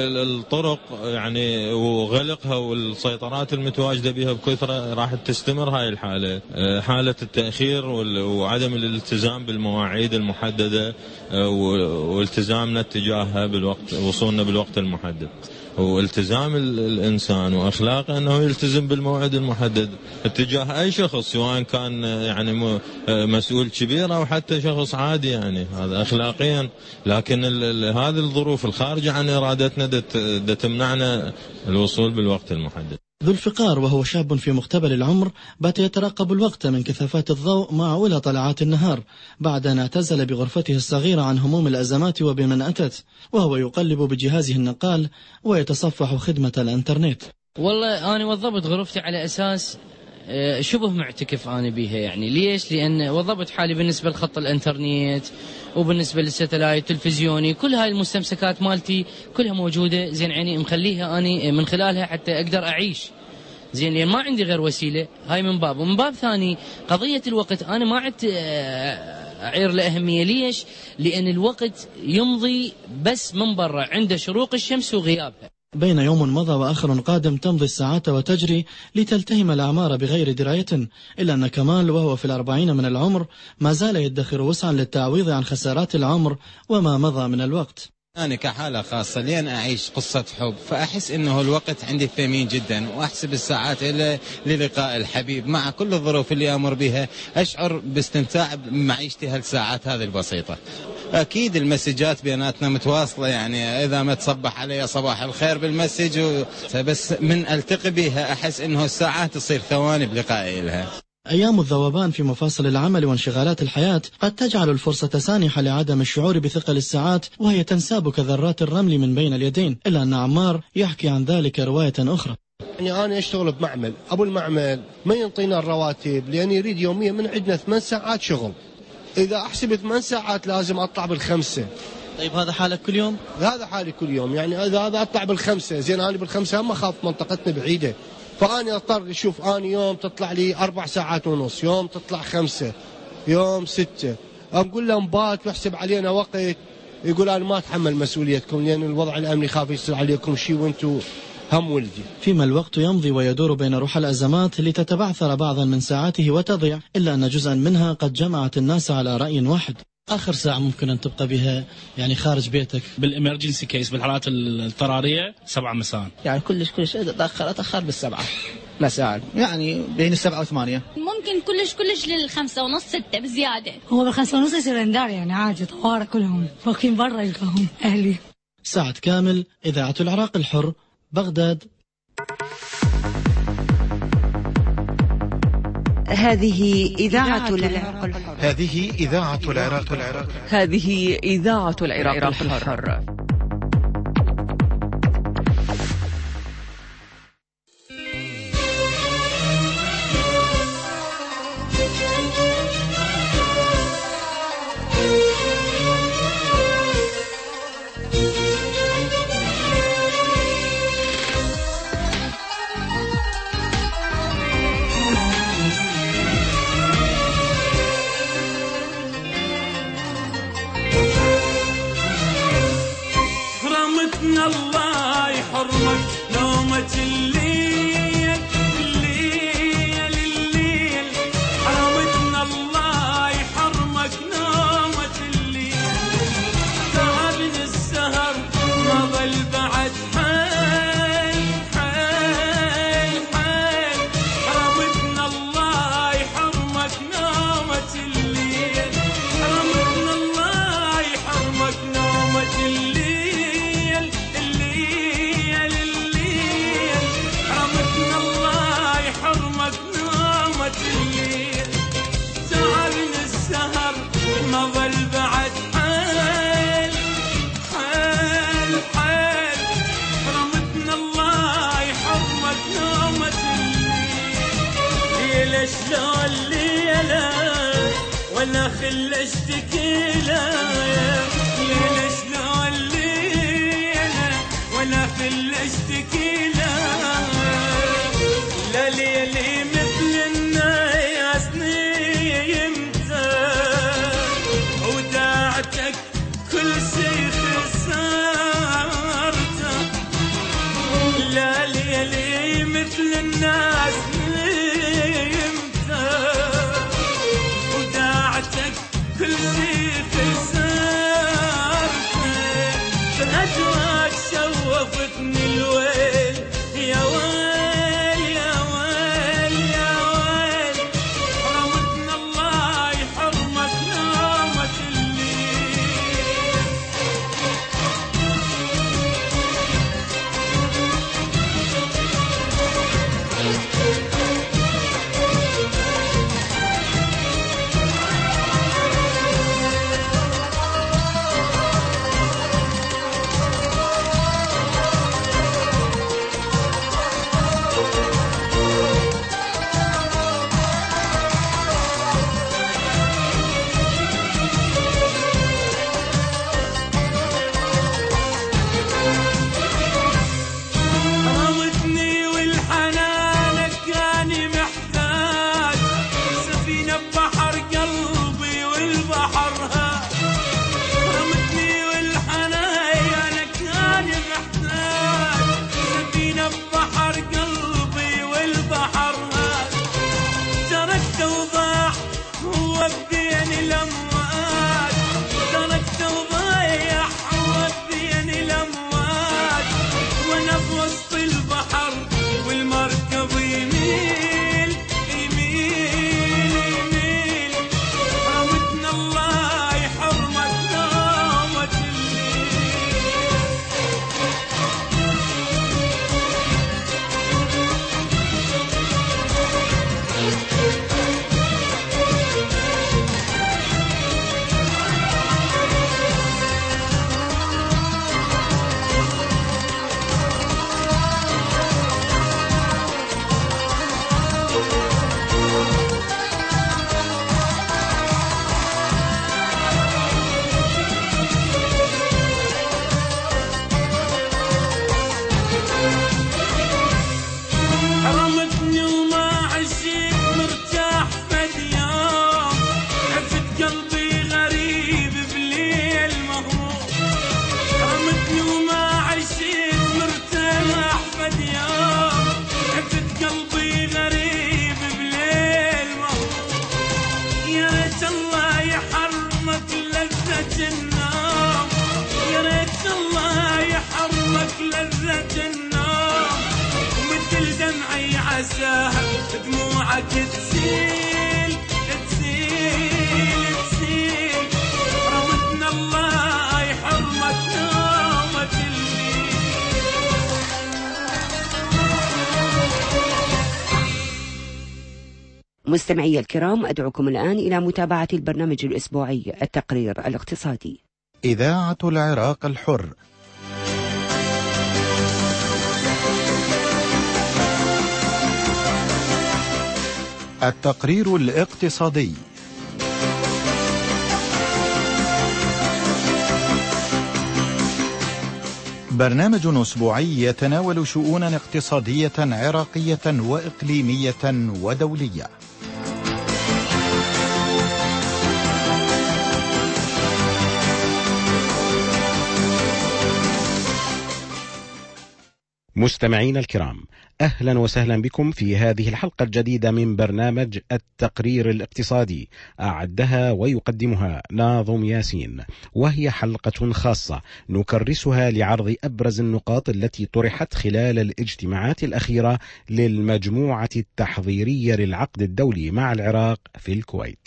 الطرق يعني وغلقها والسيطرات المتواجدة بها بكثرة، راح تستمر هاي الحالة، حالة التأخير وعدم الالتزام بالمواعيد المحددة والتزامنا اتجاهها بالوقت، وصولنا بالوقت المحدد، والتزام الإنسان وأخلاقه أنه يلتزم بالموعد المحدد اتجاه أي شخص، سواء كان يعني مسؤول كبير أو حتى شخص عادي، يعني هذا أخلاقيا. لكن هذه الظروف الخارجة عن إرادتنا دا تمنعنا الوصول بالوقت المحدد. ذو الفقار وهو شاب في مقتبل العمر بات يترقب الوقت من كثافات الضوء مع أولى طلعات النهار، بعد أن اعتزل بغرفته الصغيرة عن هموم الأزمات وبمن أتت، وهو يقلب بجهازه النقال ويتصفح خدمة الانترنت. والله أنا وظبت غرفتي على أساس شبه معتكف أنا بيها، يعني ليش؟ لأن وظبت حالي بالنسبة لخط الانترنت وبالنسبة للستلايت التلفزيوني، كل هاي المستمسكات مالتي كلها موجودة، زين عيني مخليها أنا من خلالها حتى أقدر أعيش، زين لأن ما عندي غير وسيلة. هاي من باب، ومن باب ثاني قضية الوقت أنا ما عدت أعير لأهمية. ليش؟ لأن الوقت يمضي بس من برا عند شروق الشمس وغيابها. بين يوم مضى وآخر قادم تمضي الساعات وتجري لتلتهم الأعمار بغير دراية، إلا أن كمال وهو في 40 من العمر ما زال يدخر وسعا للتعويض عن خسارات العمر وما مضى من الوقت. أنا كحالة خاصة لين أعيش قصة حب، فأحس إنه الوقت عندي ثمين جدا، وأحسب الساعات إلى للقاء الحبيب. مع كل الظروف اللي أمر بها أشعر باستمتاع بمعيشتي هالساعات هذه البسيطة. أكيد المسجات بيناتنا متواصلة، يعني إذا ما تصبح علي صباح الخير بالمسج بس من ألتقي بها أحس إنه الساعات تصير ثواني بلقائي لها. أيام الذوبان في مفاصل العمل وانشغالات الحياة قد تجعل الفرصة سانحة لعدم الشعور بثقل الساعات، وهي تنساب كذرات الرمل من بين اليدين، إلا أن عمار يحكي عن ذلك رواية أخرى. يعني أنا أشتغل بمعمل، أبو المعمل ما ينطينا الرواتب لأن يريد يوميا من عندنا 8 ساعات شغل. إذا أحسب 8 ساعات لازم أطلع بال5. طيب هذا حالك كل يوم؟ هذا حالي كل يوم، يعني إذا أطلع بال5 زين، أنا بال5 ما أخاف منطقتنا بعيدة، فأنا أضطر أشوف أنا يوم تطلع لي 4 ساعات ونص، يوم تطلع 5، يوم 6. أقول لهم بات واحسب علينا وقت، يقول أنا ما أتحمل مسؤوليتكم لأن الوضع الأمني خاف يصير عليكم شيء وأنتم هم ولدي. فيما الوقت يمضي ويدور بين روح الأزمات لتتبعثر بعضا من ساعاته وتضيع، إلا أن جزءا منها قد جمعت الناس على رأي واحد. آخر ساعة ممكن أن تبقى بها يعني خارج بيتك؟ بالإمرجنسي كيس، بالحالات الاضطرارية 7 مساء. يعني كلش أتأخر بال7 مساء، يعني بين 7 و8. ممكن كلش لل5:30 6 بزيادة. هو بال5:30 يصير اندار، يعني عادي طوارئ كلهم واقفين برا يلقاهم أهلي. سعد كامل، إذاعة العراق الحر، بغداد. هذه إذاعة العراق الحر. هذه إذاعة العراق الحر. هذه إذاعة العراق الحر. الله يحرمك نومة الليل الليل الليل، حرمتنا الله يحرمك نومة الليل، تعب من السهر ما ظل بعد حيل حيل حيل، حرمتنا الله يحرمك نومة الليل، حرمتنا الله يحرمك نومة الليل. ما ظل بعد حيل حيل حيل، حرمتنا الله يحرمك نومة الليل. ليش شلون ليلة ولا خل اشتكي له، ليش شلون ليلة ولا خل اشتكي له، لا ليلي مثل الناس نيمته وداعتك كل شي خسرته، لا ليلي مثل الناس نيمته وداعتك كل شي خسرته، فهجرك شوفتني الويل يا ويل يا ويل يا ويل، حرمتنا الله الأموات تركته ضيع ودين الأموات وأنا بوسط البحر والمركب يميل يميل يميل حاولتنا الله يحرمك نومة حرمتني وما عشيت مرتاح فد يوم عفت قلبي غريب بليل مهموم حرمتني وما عشيت مرتاح فد يوم عفت قلبي غريب بليل مهموم يا ريت الله يحرمك لذة النوم يا ريت الله يحرمك لذة النوم مثل دمعي عساها دموعك تسيل تسيل تسيل رمتنا الله يحرمك نومة الليل. مستمعي الكرام، أدعوكم الآن إلى متابعة البرنامج الأسبوعي التقرير الاقتصادي. إذاعة العراق الحر. التقرير الاقتصادي. برنامج أسبوعي يتناول شؤونا اقتصادية عراقية وإقليمية ودولية. مستمعين الكرام، أهلا وسهلا بكم في هذه الحلقة الجديدة من برنامج التقرير الاقتصادي. أعدها ويقدمها ناظم ياسين، وهي حلقة خاصة نكرسها لعرض أبرز النقاط التي طرحت خلال الاجتماعات الأخيرة للمجموعة التحضيرية للعقد الدولي مع العراق في الكويت.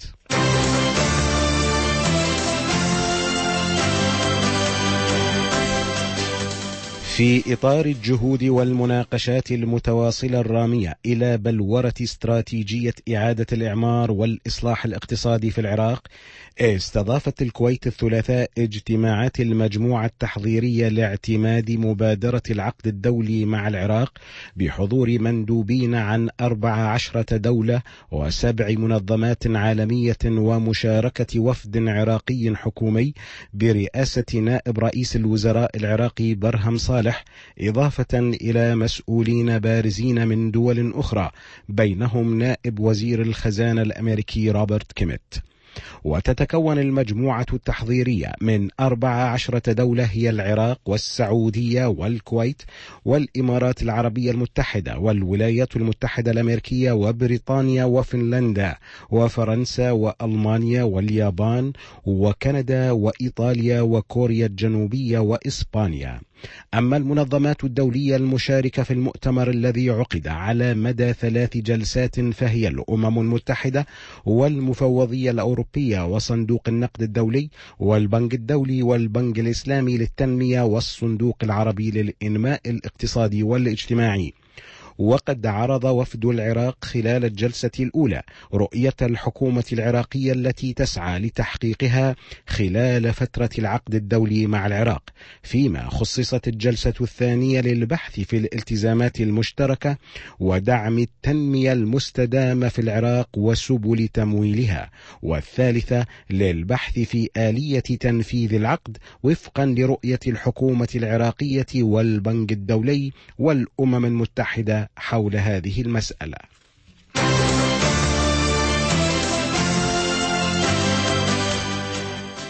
في إطار الجهود والمناقشات المتواصلة الرامية إلى بلورة استراتيجية إعادة الإعمار والإصلاح الاقتصادي في العراق، استضافت الكويت الثلاثاء اجتماعات المجموعة التحضيرية لاعتماد مبادرة العقد الدولي مع العراق بحضور مندوبين عن 14 دولة و7 منظمات عالمية ومشاركة وفد عراقي حكومي برئاسة نائب رئيس الوزراء العراقي برهم صالح، إضافة إلى مسؤولين بارزين من دول أخرى بينهم نائب وزير الخزانة الأمريكي روبرت كيميت. وتتكون المجموعة التحضيرية من 14 دولة هي العراق والسعودية والكويت والإمارات العربية المتحدة والولايات المتحدة الأمريكية وبريطانيا وفنلندا وفرنسا وألمانيا واليابان وكندا وإيطاليا وكوريا الجنوبية وإسبانيا. أما المنظمات الدولية المشاركة في المؤتمر الذي عقد على مدى 3 جلسات فهي الأمم المتحدة والمفوضية الأوروبية وصندوق النقد الدولي والبنك الدولي والبنك الإسلامي للتنمية والصندوق العربي للإنماء الاقتصادي والاجتماعي. وقد عرض وفد العراق خلال الجلسة الأولى رؤية الحكومة العراقية التي تسعى لتحقيقها خلال فترة العقد الدولي مع العراق، فيما خصصت الجلسة الثانية للبحث في الالتزامات المشتركة ودعم التنمية المستدامة في العراق وسبل تمويلها، والثالثة للبحث في آلية تنفيذ العقد وفقا لرؤية الحكومة العراقية والبنك الدولي والأمم المتحدة حول هذه المسألة.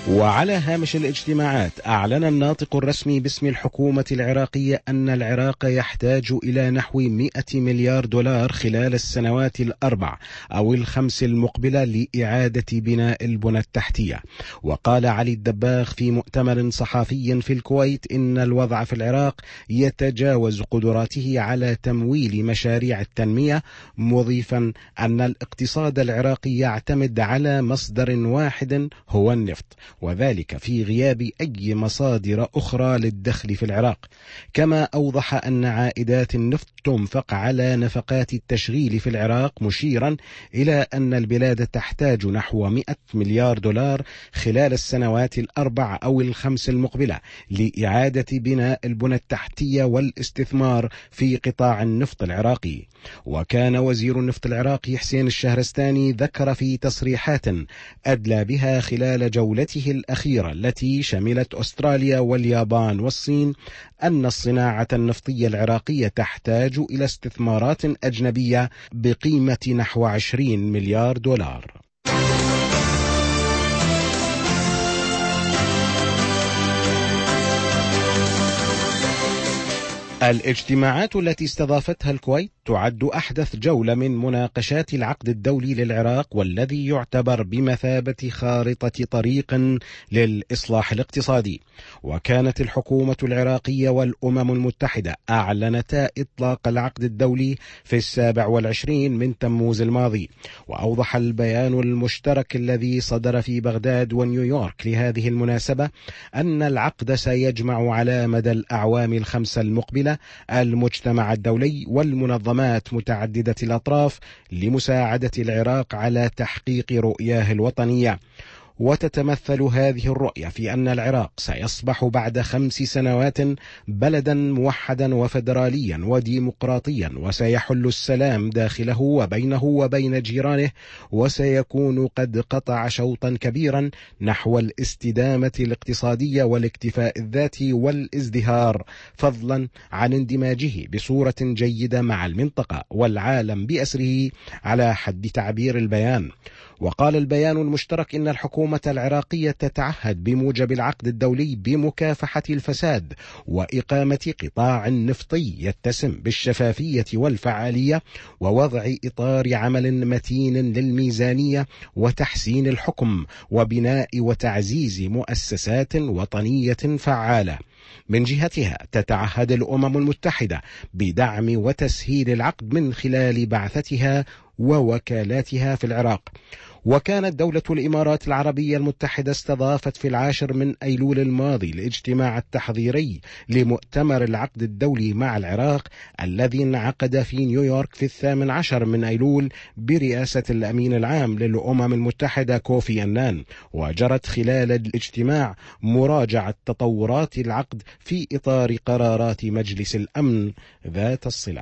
وعلى هامش الاجتماعات أعلن الناطق الرسمي باسم الحكومة العراقية أن العراق يحتاج إلى نحو 100 مليار دولار خلال السنوات الأربع أو الخمس المقبلة لإعادة بناء البنى التحتية. وقال علي الدباغ في مؤتمر صحفي في الكويت إن الوضع في العراق يتجاوز قدراته على تمويل مشاريع التنمية، مضيفا أن الاقتصاد العراقي يعتمد على مصدر واحد هو النفط، وذلك في غياب أي مصادر أخرى للدخل في العراق. كما أوضح أن عائدات النفط تنفق على نفقات التشغيل في العراق، مشيرا إلى أن البلاد تحتاج نحو 100 مليار دولار خلال السنوات الأربع أو الخمس المقبلة لإعادة بناء البنى التحتية والاستثمار في قطاع النفط العراقي. وكان وزير النفط العراقي حسين الشهرستاني ذكر في تصريحات أدلى بها خلال جولته الأخيرة التي شملت أستراليا واليابان والصين أن الصناعة النفطية العراقية تحتاج إلى استثمارات أجنبية بقيمة نحو 20 مليار دولار. الاجتماعات التي استضافتها الكويت تعد أحدث جولة من مناقشات العقد الدولي للعراق، والذي يعتبر بمثابة خارطة طريق للإصلاح الاقتصادي. وكانت الحكومة العراقية والأمم المتحدة أعلنتا إطلاق العقد الدولي في 27 من تموز الماضي. وأوضح البيان المشترك الذي صدر في بغداد ونيويورك لهذه المناسبة أن العقد سيجمع على مدى الأعوام الخمسة المقبلة المجتمع الدولي والمنظمات متعددة الأطراف لمساعدة العراق على تحقيق رؤياه الوطنية. وتتمثل هذه الرؤية في أن العراق سيصبح بعد 5 سنوات بلدا موحدا وفدراليا وديمقراطيا، وسيحل السلام داخله وبينه وبين جيرانه، وسيكون قد قطع شوطا كبيرا نحو الاستدامة الاقتصادية والاكتفاء الذاتي والازدهار، فضلا عن اندماجه بصورة جيدة مع المنطقة والعالم بأسره على حد تعبير البيان. وقال البيان المشترك إن الحكومة العراقية تتعهد بموجب العقد الدولي بمكافحة الفساد وإقامة قطاع نفطي يتسم بالشفافية والفعالية، ووضع إطار عمل متين للميزانية وتحسين الحكم وبناء وتعزيز مؤسسات وطنية فعالة. من جهتها تتعهد الأمم المتحدة بدعم وتسهيل العقد من خلال بعثتها ووكالاتها في العراق. وكانت دولة الإمارات العربية المتحدة استضافت في 10 من أيلول الماضي الاجتماع التحضيري لمؤتمر العقد الدولي مع العراق الذي انعقد في نيويورك في 18 من أيلول برئاسة الأمين العام للأمم المتحدة كوفي أنان. وجرت خلال الاجتماع مراجعة تطورات العقد في إطار قرارات مجلس الأمن ذات الصلة.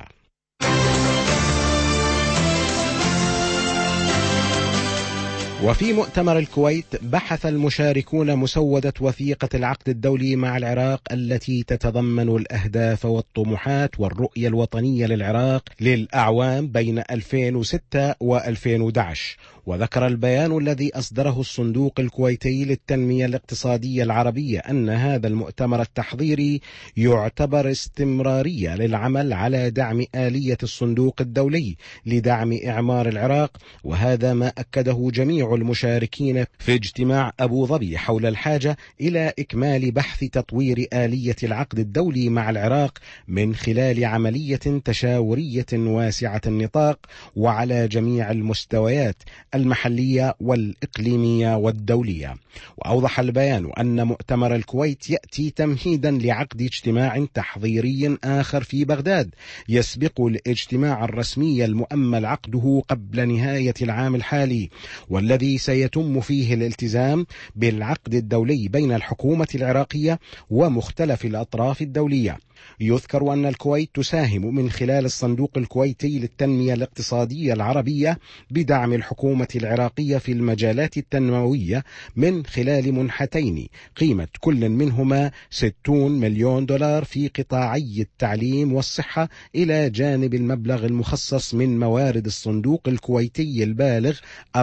وفي مؤتمر الكويت بحث المشاركون مسودة وثيقة العقد الدولي مع العراق التي تتضمن الأهداف والطموحات والرؤية الوطنية للعراق للأعوام بين 2006 و2011. وذكر البيان الذي أصدره الصندوق الكويتي للتنمية الاقتصادية العربية أن هذا المؤتمر التحضيري يعتبر استمرارية للعمل على دعم آلية الصندوق الدولي لدعم إعمار العراق، وهذا ما أكده جميع المشاركين في اجتماع أبو ظبي حول الحاجة إلى إكمال بحث تطوير آلية العقد الدولي مع العراق من خلال عملية تشاورية واسعة النطاق وعلى جميع المستويات المحلية والإقليمية والدولية. وأوضح البيان أن مؤتمر الكويت يأتي تمهيدا لعقد اجتماع تحضيري آخر في بغداد يسبق الاجتماع الرسمي المؤمل عقده قبل نهاية العام الحالي، والذي سيتم فيه الالتزام بالعقد الدولي بين الحكومة العراقية ومختلف الأطراف الدولية. يذكر أن الكويت تساهم من خلال الصندوق الكويتي للتنمية الاقتصادية العربية بدعم الحكومة الحكومة العراقية في المجالات التنموية من خلال منحتين قيمة كل منهما 60 مليون دولار في قطاعي التعليم والصحة، إلى جانب المبلغ المخصص من موارد الصندوق الكويتي البالغ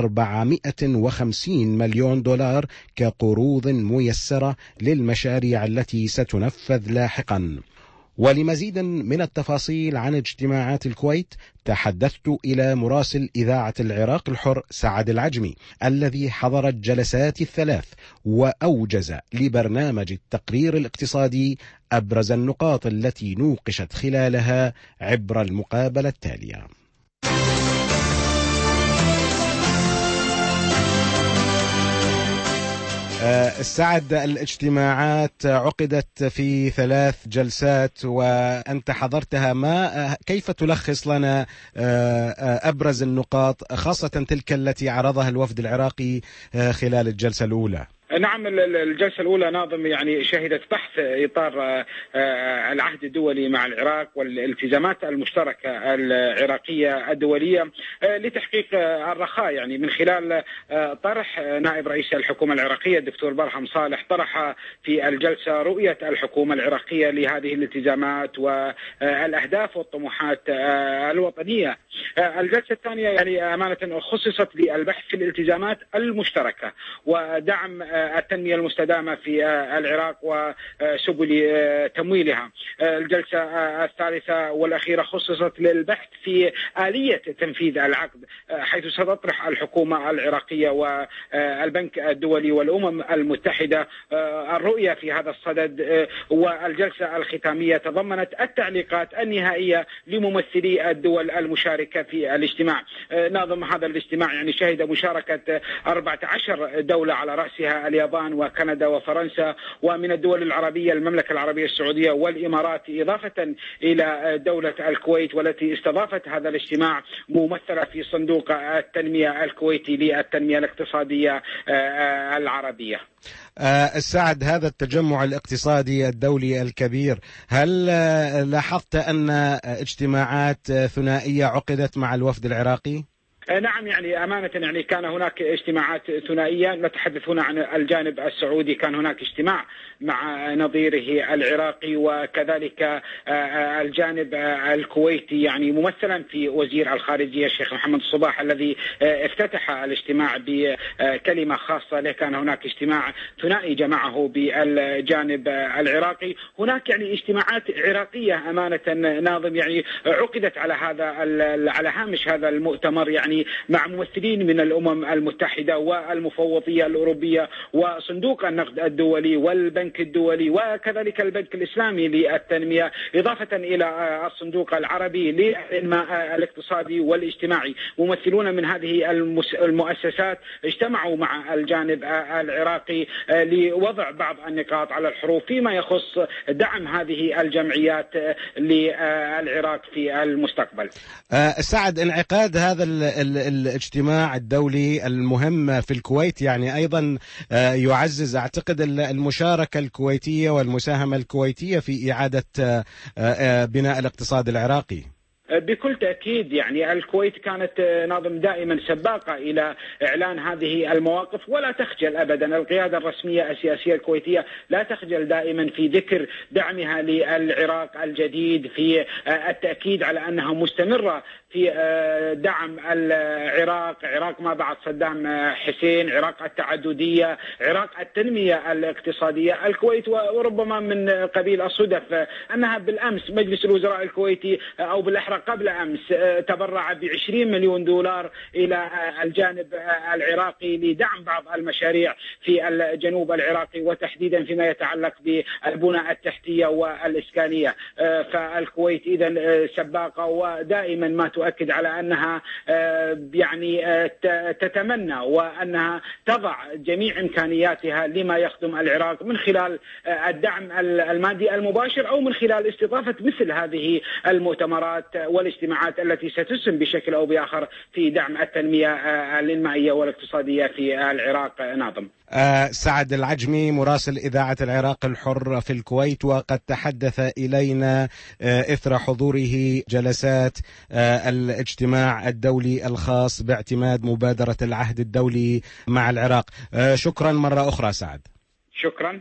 450 مليون دولار كقروض ميسرة للمشاريع التي ستنفذ لاحقا. ولمزيد من التفاصيل عن اجتماعات الكويت تحدثت إلى مراسل إذاعة العراق الحر سعد العجمي الذي حضر الجلسات الثلاث وأوجز لبرنامج التقرير الاقتصادي أبرز النقاط التي نوقشت خلالها عبر المقابلة التالية. السعد، الاجتماعات عقدت في 3 جلسات وأنت حضرتها، كيف تلخص لنا أبرز النقاط خاصة تلك التي عرضها الوفد العراقي خلال الجلسة الأولى؟ نعم، الجلسة الأولى ناظم يعني شهدت بحث إطار العهد الدولي مع العراق والالتزامات المشتركة العراقية الدولية لتحقيق الرخاء، يعني من خلال طرح نائب رئيس الحكومة العراقية الدكتور برهم صالح طرح في الجلسة رؤية الحكومة العراقية لهذه الالتزامات والأهداف والطموحات الوطنية. الجلسة الثانية يعني أمانة خصصت للبحث في الالتزامات المشتركة ودعم التنمية المستدامة في العراق وسبل تمويلها. الجلسة الثالثة والأخيرة خصصت للبحث في آلية تنفيذ العقد، حيث ستطرح الحكومة العراقية والبنك الدولي والأمم المتحدة الرؤية في هذا الصدد. والجلسة الختامية تضمنت التعليقات النهائية لممثلي الدول المشاركة في الاجتماع. ناظم هذا الاجتماع يعني شهد مشاركة 14 دولة على رأسها اليابان وكندا وفرنسا، ومن الدول العربية المملكة العربية السعودية والإمارات، إضافة إلى دولة الكويت والتي استضافت هذا الاجتماع ممثلة في صندوق التنمية الكويتي للتنمية الاقتصادية العربية. السعد، هذا التجمع الاقتصادي الدولي الكبير، هل لاحظت أن اجتماعات ثنائية عقدت مع الوفد العراقي؟ نعم، يعني أمانة يعني كان هناك اجتماعات ثنائية. نتحدث هنا عن الجانب السعودي، كان هناك اجتماع مع نظيره العراقي، وكذلك الجانب الكويتي يعني ممثلا في وزير الخارجية الشيخ محمد الصباح الذي افتتح الاجتماع بكلمة خاصة له. كان هناك اجتماع ثنائي جمعه بالجانب العراقي. هناك يعني اجتماعات عراقية أمانة ناظم يعني عقدت على هامش هذا المؤتمر، يعني مع ممثلين من الأمم المتحدة والمفوضية الأوروبية وصندوق النقد الدولي والبنك الدولي وكذلك البنك الإسلامي للتنمية، إضافة إلى الصندوق العربي للإنماء الاقتصادي والاجتماعي. ممثلون من هذه المؤسسات اجتمعوا مع الجانب العراقي لوضع بعض النقاط على الحروف فيما يخص دعم هذه الجمعيات للعراق في المستقبل. سعد، انعقاد هذا الاجتماع الدولي المهم في الكويت يعني أيضا يعزز أعتقد المشاركة الكويتية والمساهمة الكويتية في إعادة بناء الاقتصاد العراقي. بكل تأكيد، يعني الكويت كانت ناظم دائما سباقة إلى إعلان هذه المواقف ولا تخجل أبدا. القيادة الرسمية السياسية الكويتية لا تخجل دائما في ذكر دعمها للعراق الجديد، في التأكيد على أنها مستمرة في دعم العراق، عراق ما بعد صدام حسين، عراق التعددية، عراق التنمية الاقتصادية. الكويت وربما من قبيل الصدف أنها بالأمس مجلس الوزراء الكويتي أو بالأحرى قبل أمس تبرع ب20 مليون دولار إلى الجانب العراقي لدعم بعض المشاريع في الجنوب العراقي، وتحديدا فيما يتعلق بالبنى التحتية والإسكانية. فالكويت إذن سباقة ودائما ما تؤكد على أنها يعني تتمنى وأنها تضع جميع إمكانياتها لما يخدم العراق من خلال الدعم المادي المباشر أو من خلال استضافة مثل هذه المؤتمرات والاجتماعات التي ستسهم بشكل أو بآخر في دعم التنمية الإنمائية والاقتصادية في العراق. ناظم سعد العجمي مراسل إذاعة العراق الحر في الكويت، وقد تحدث إلينا إثر حضوره جلسات الاجتماع الدولي الخاص باعتماد مبادرة العهد الدولي مع العراق. شكرا مرة أخرى سعد. شكرا.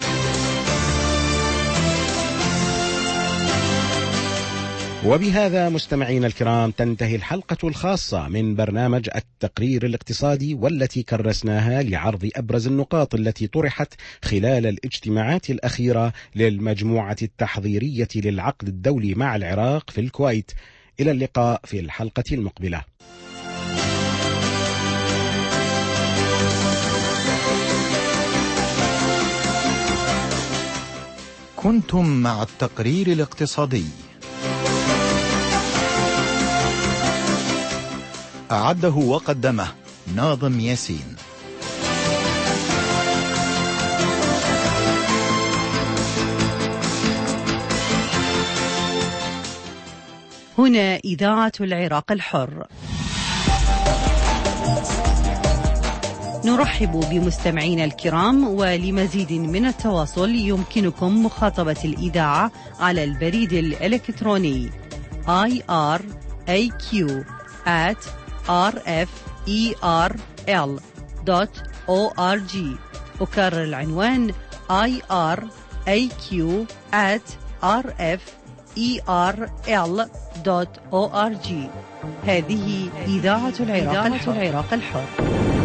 وبهذا مستمعينا الكرام تنتهي الحلقة الخاصة من برنامج التقرير الاقتصادي، والتي كرسناها لعرض أبرز النقاط التي طرحت خلال الاجتماعات الأخيرة للمجموعة التحضيرية للعقد الدولي مع العراق في الكويت. إلى اللقاء في الحلقة المقبلة. كنتم مع التقرير الاقتصادي، أعده وقدمه ناظم ياسين. هنا إذاعة العراق الحر. نرحب بمستمعينا الكرام، ولمزيد من التواصل يمكنكم مخاطبة الإذاعة على البريد الإلكتروني iraq@rferl.org. أكرر العنوان iraq@rferl.org. هذه إذاعة العراق الحر.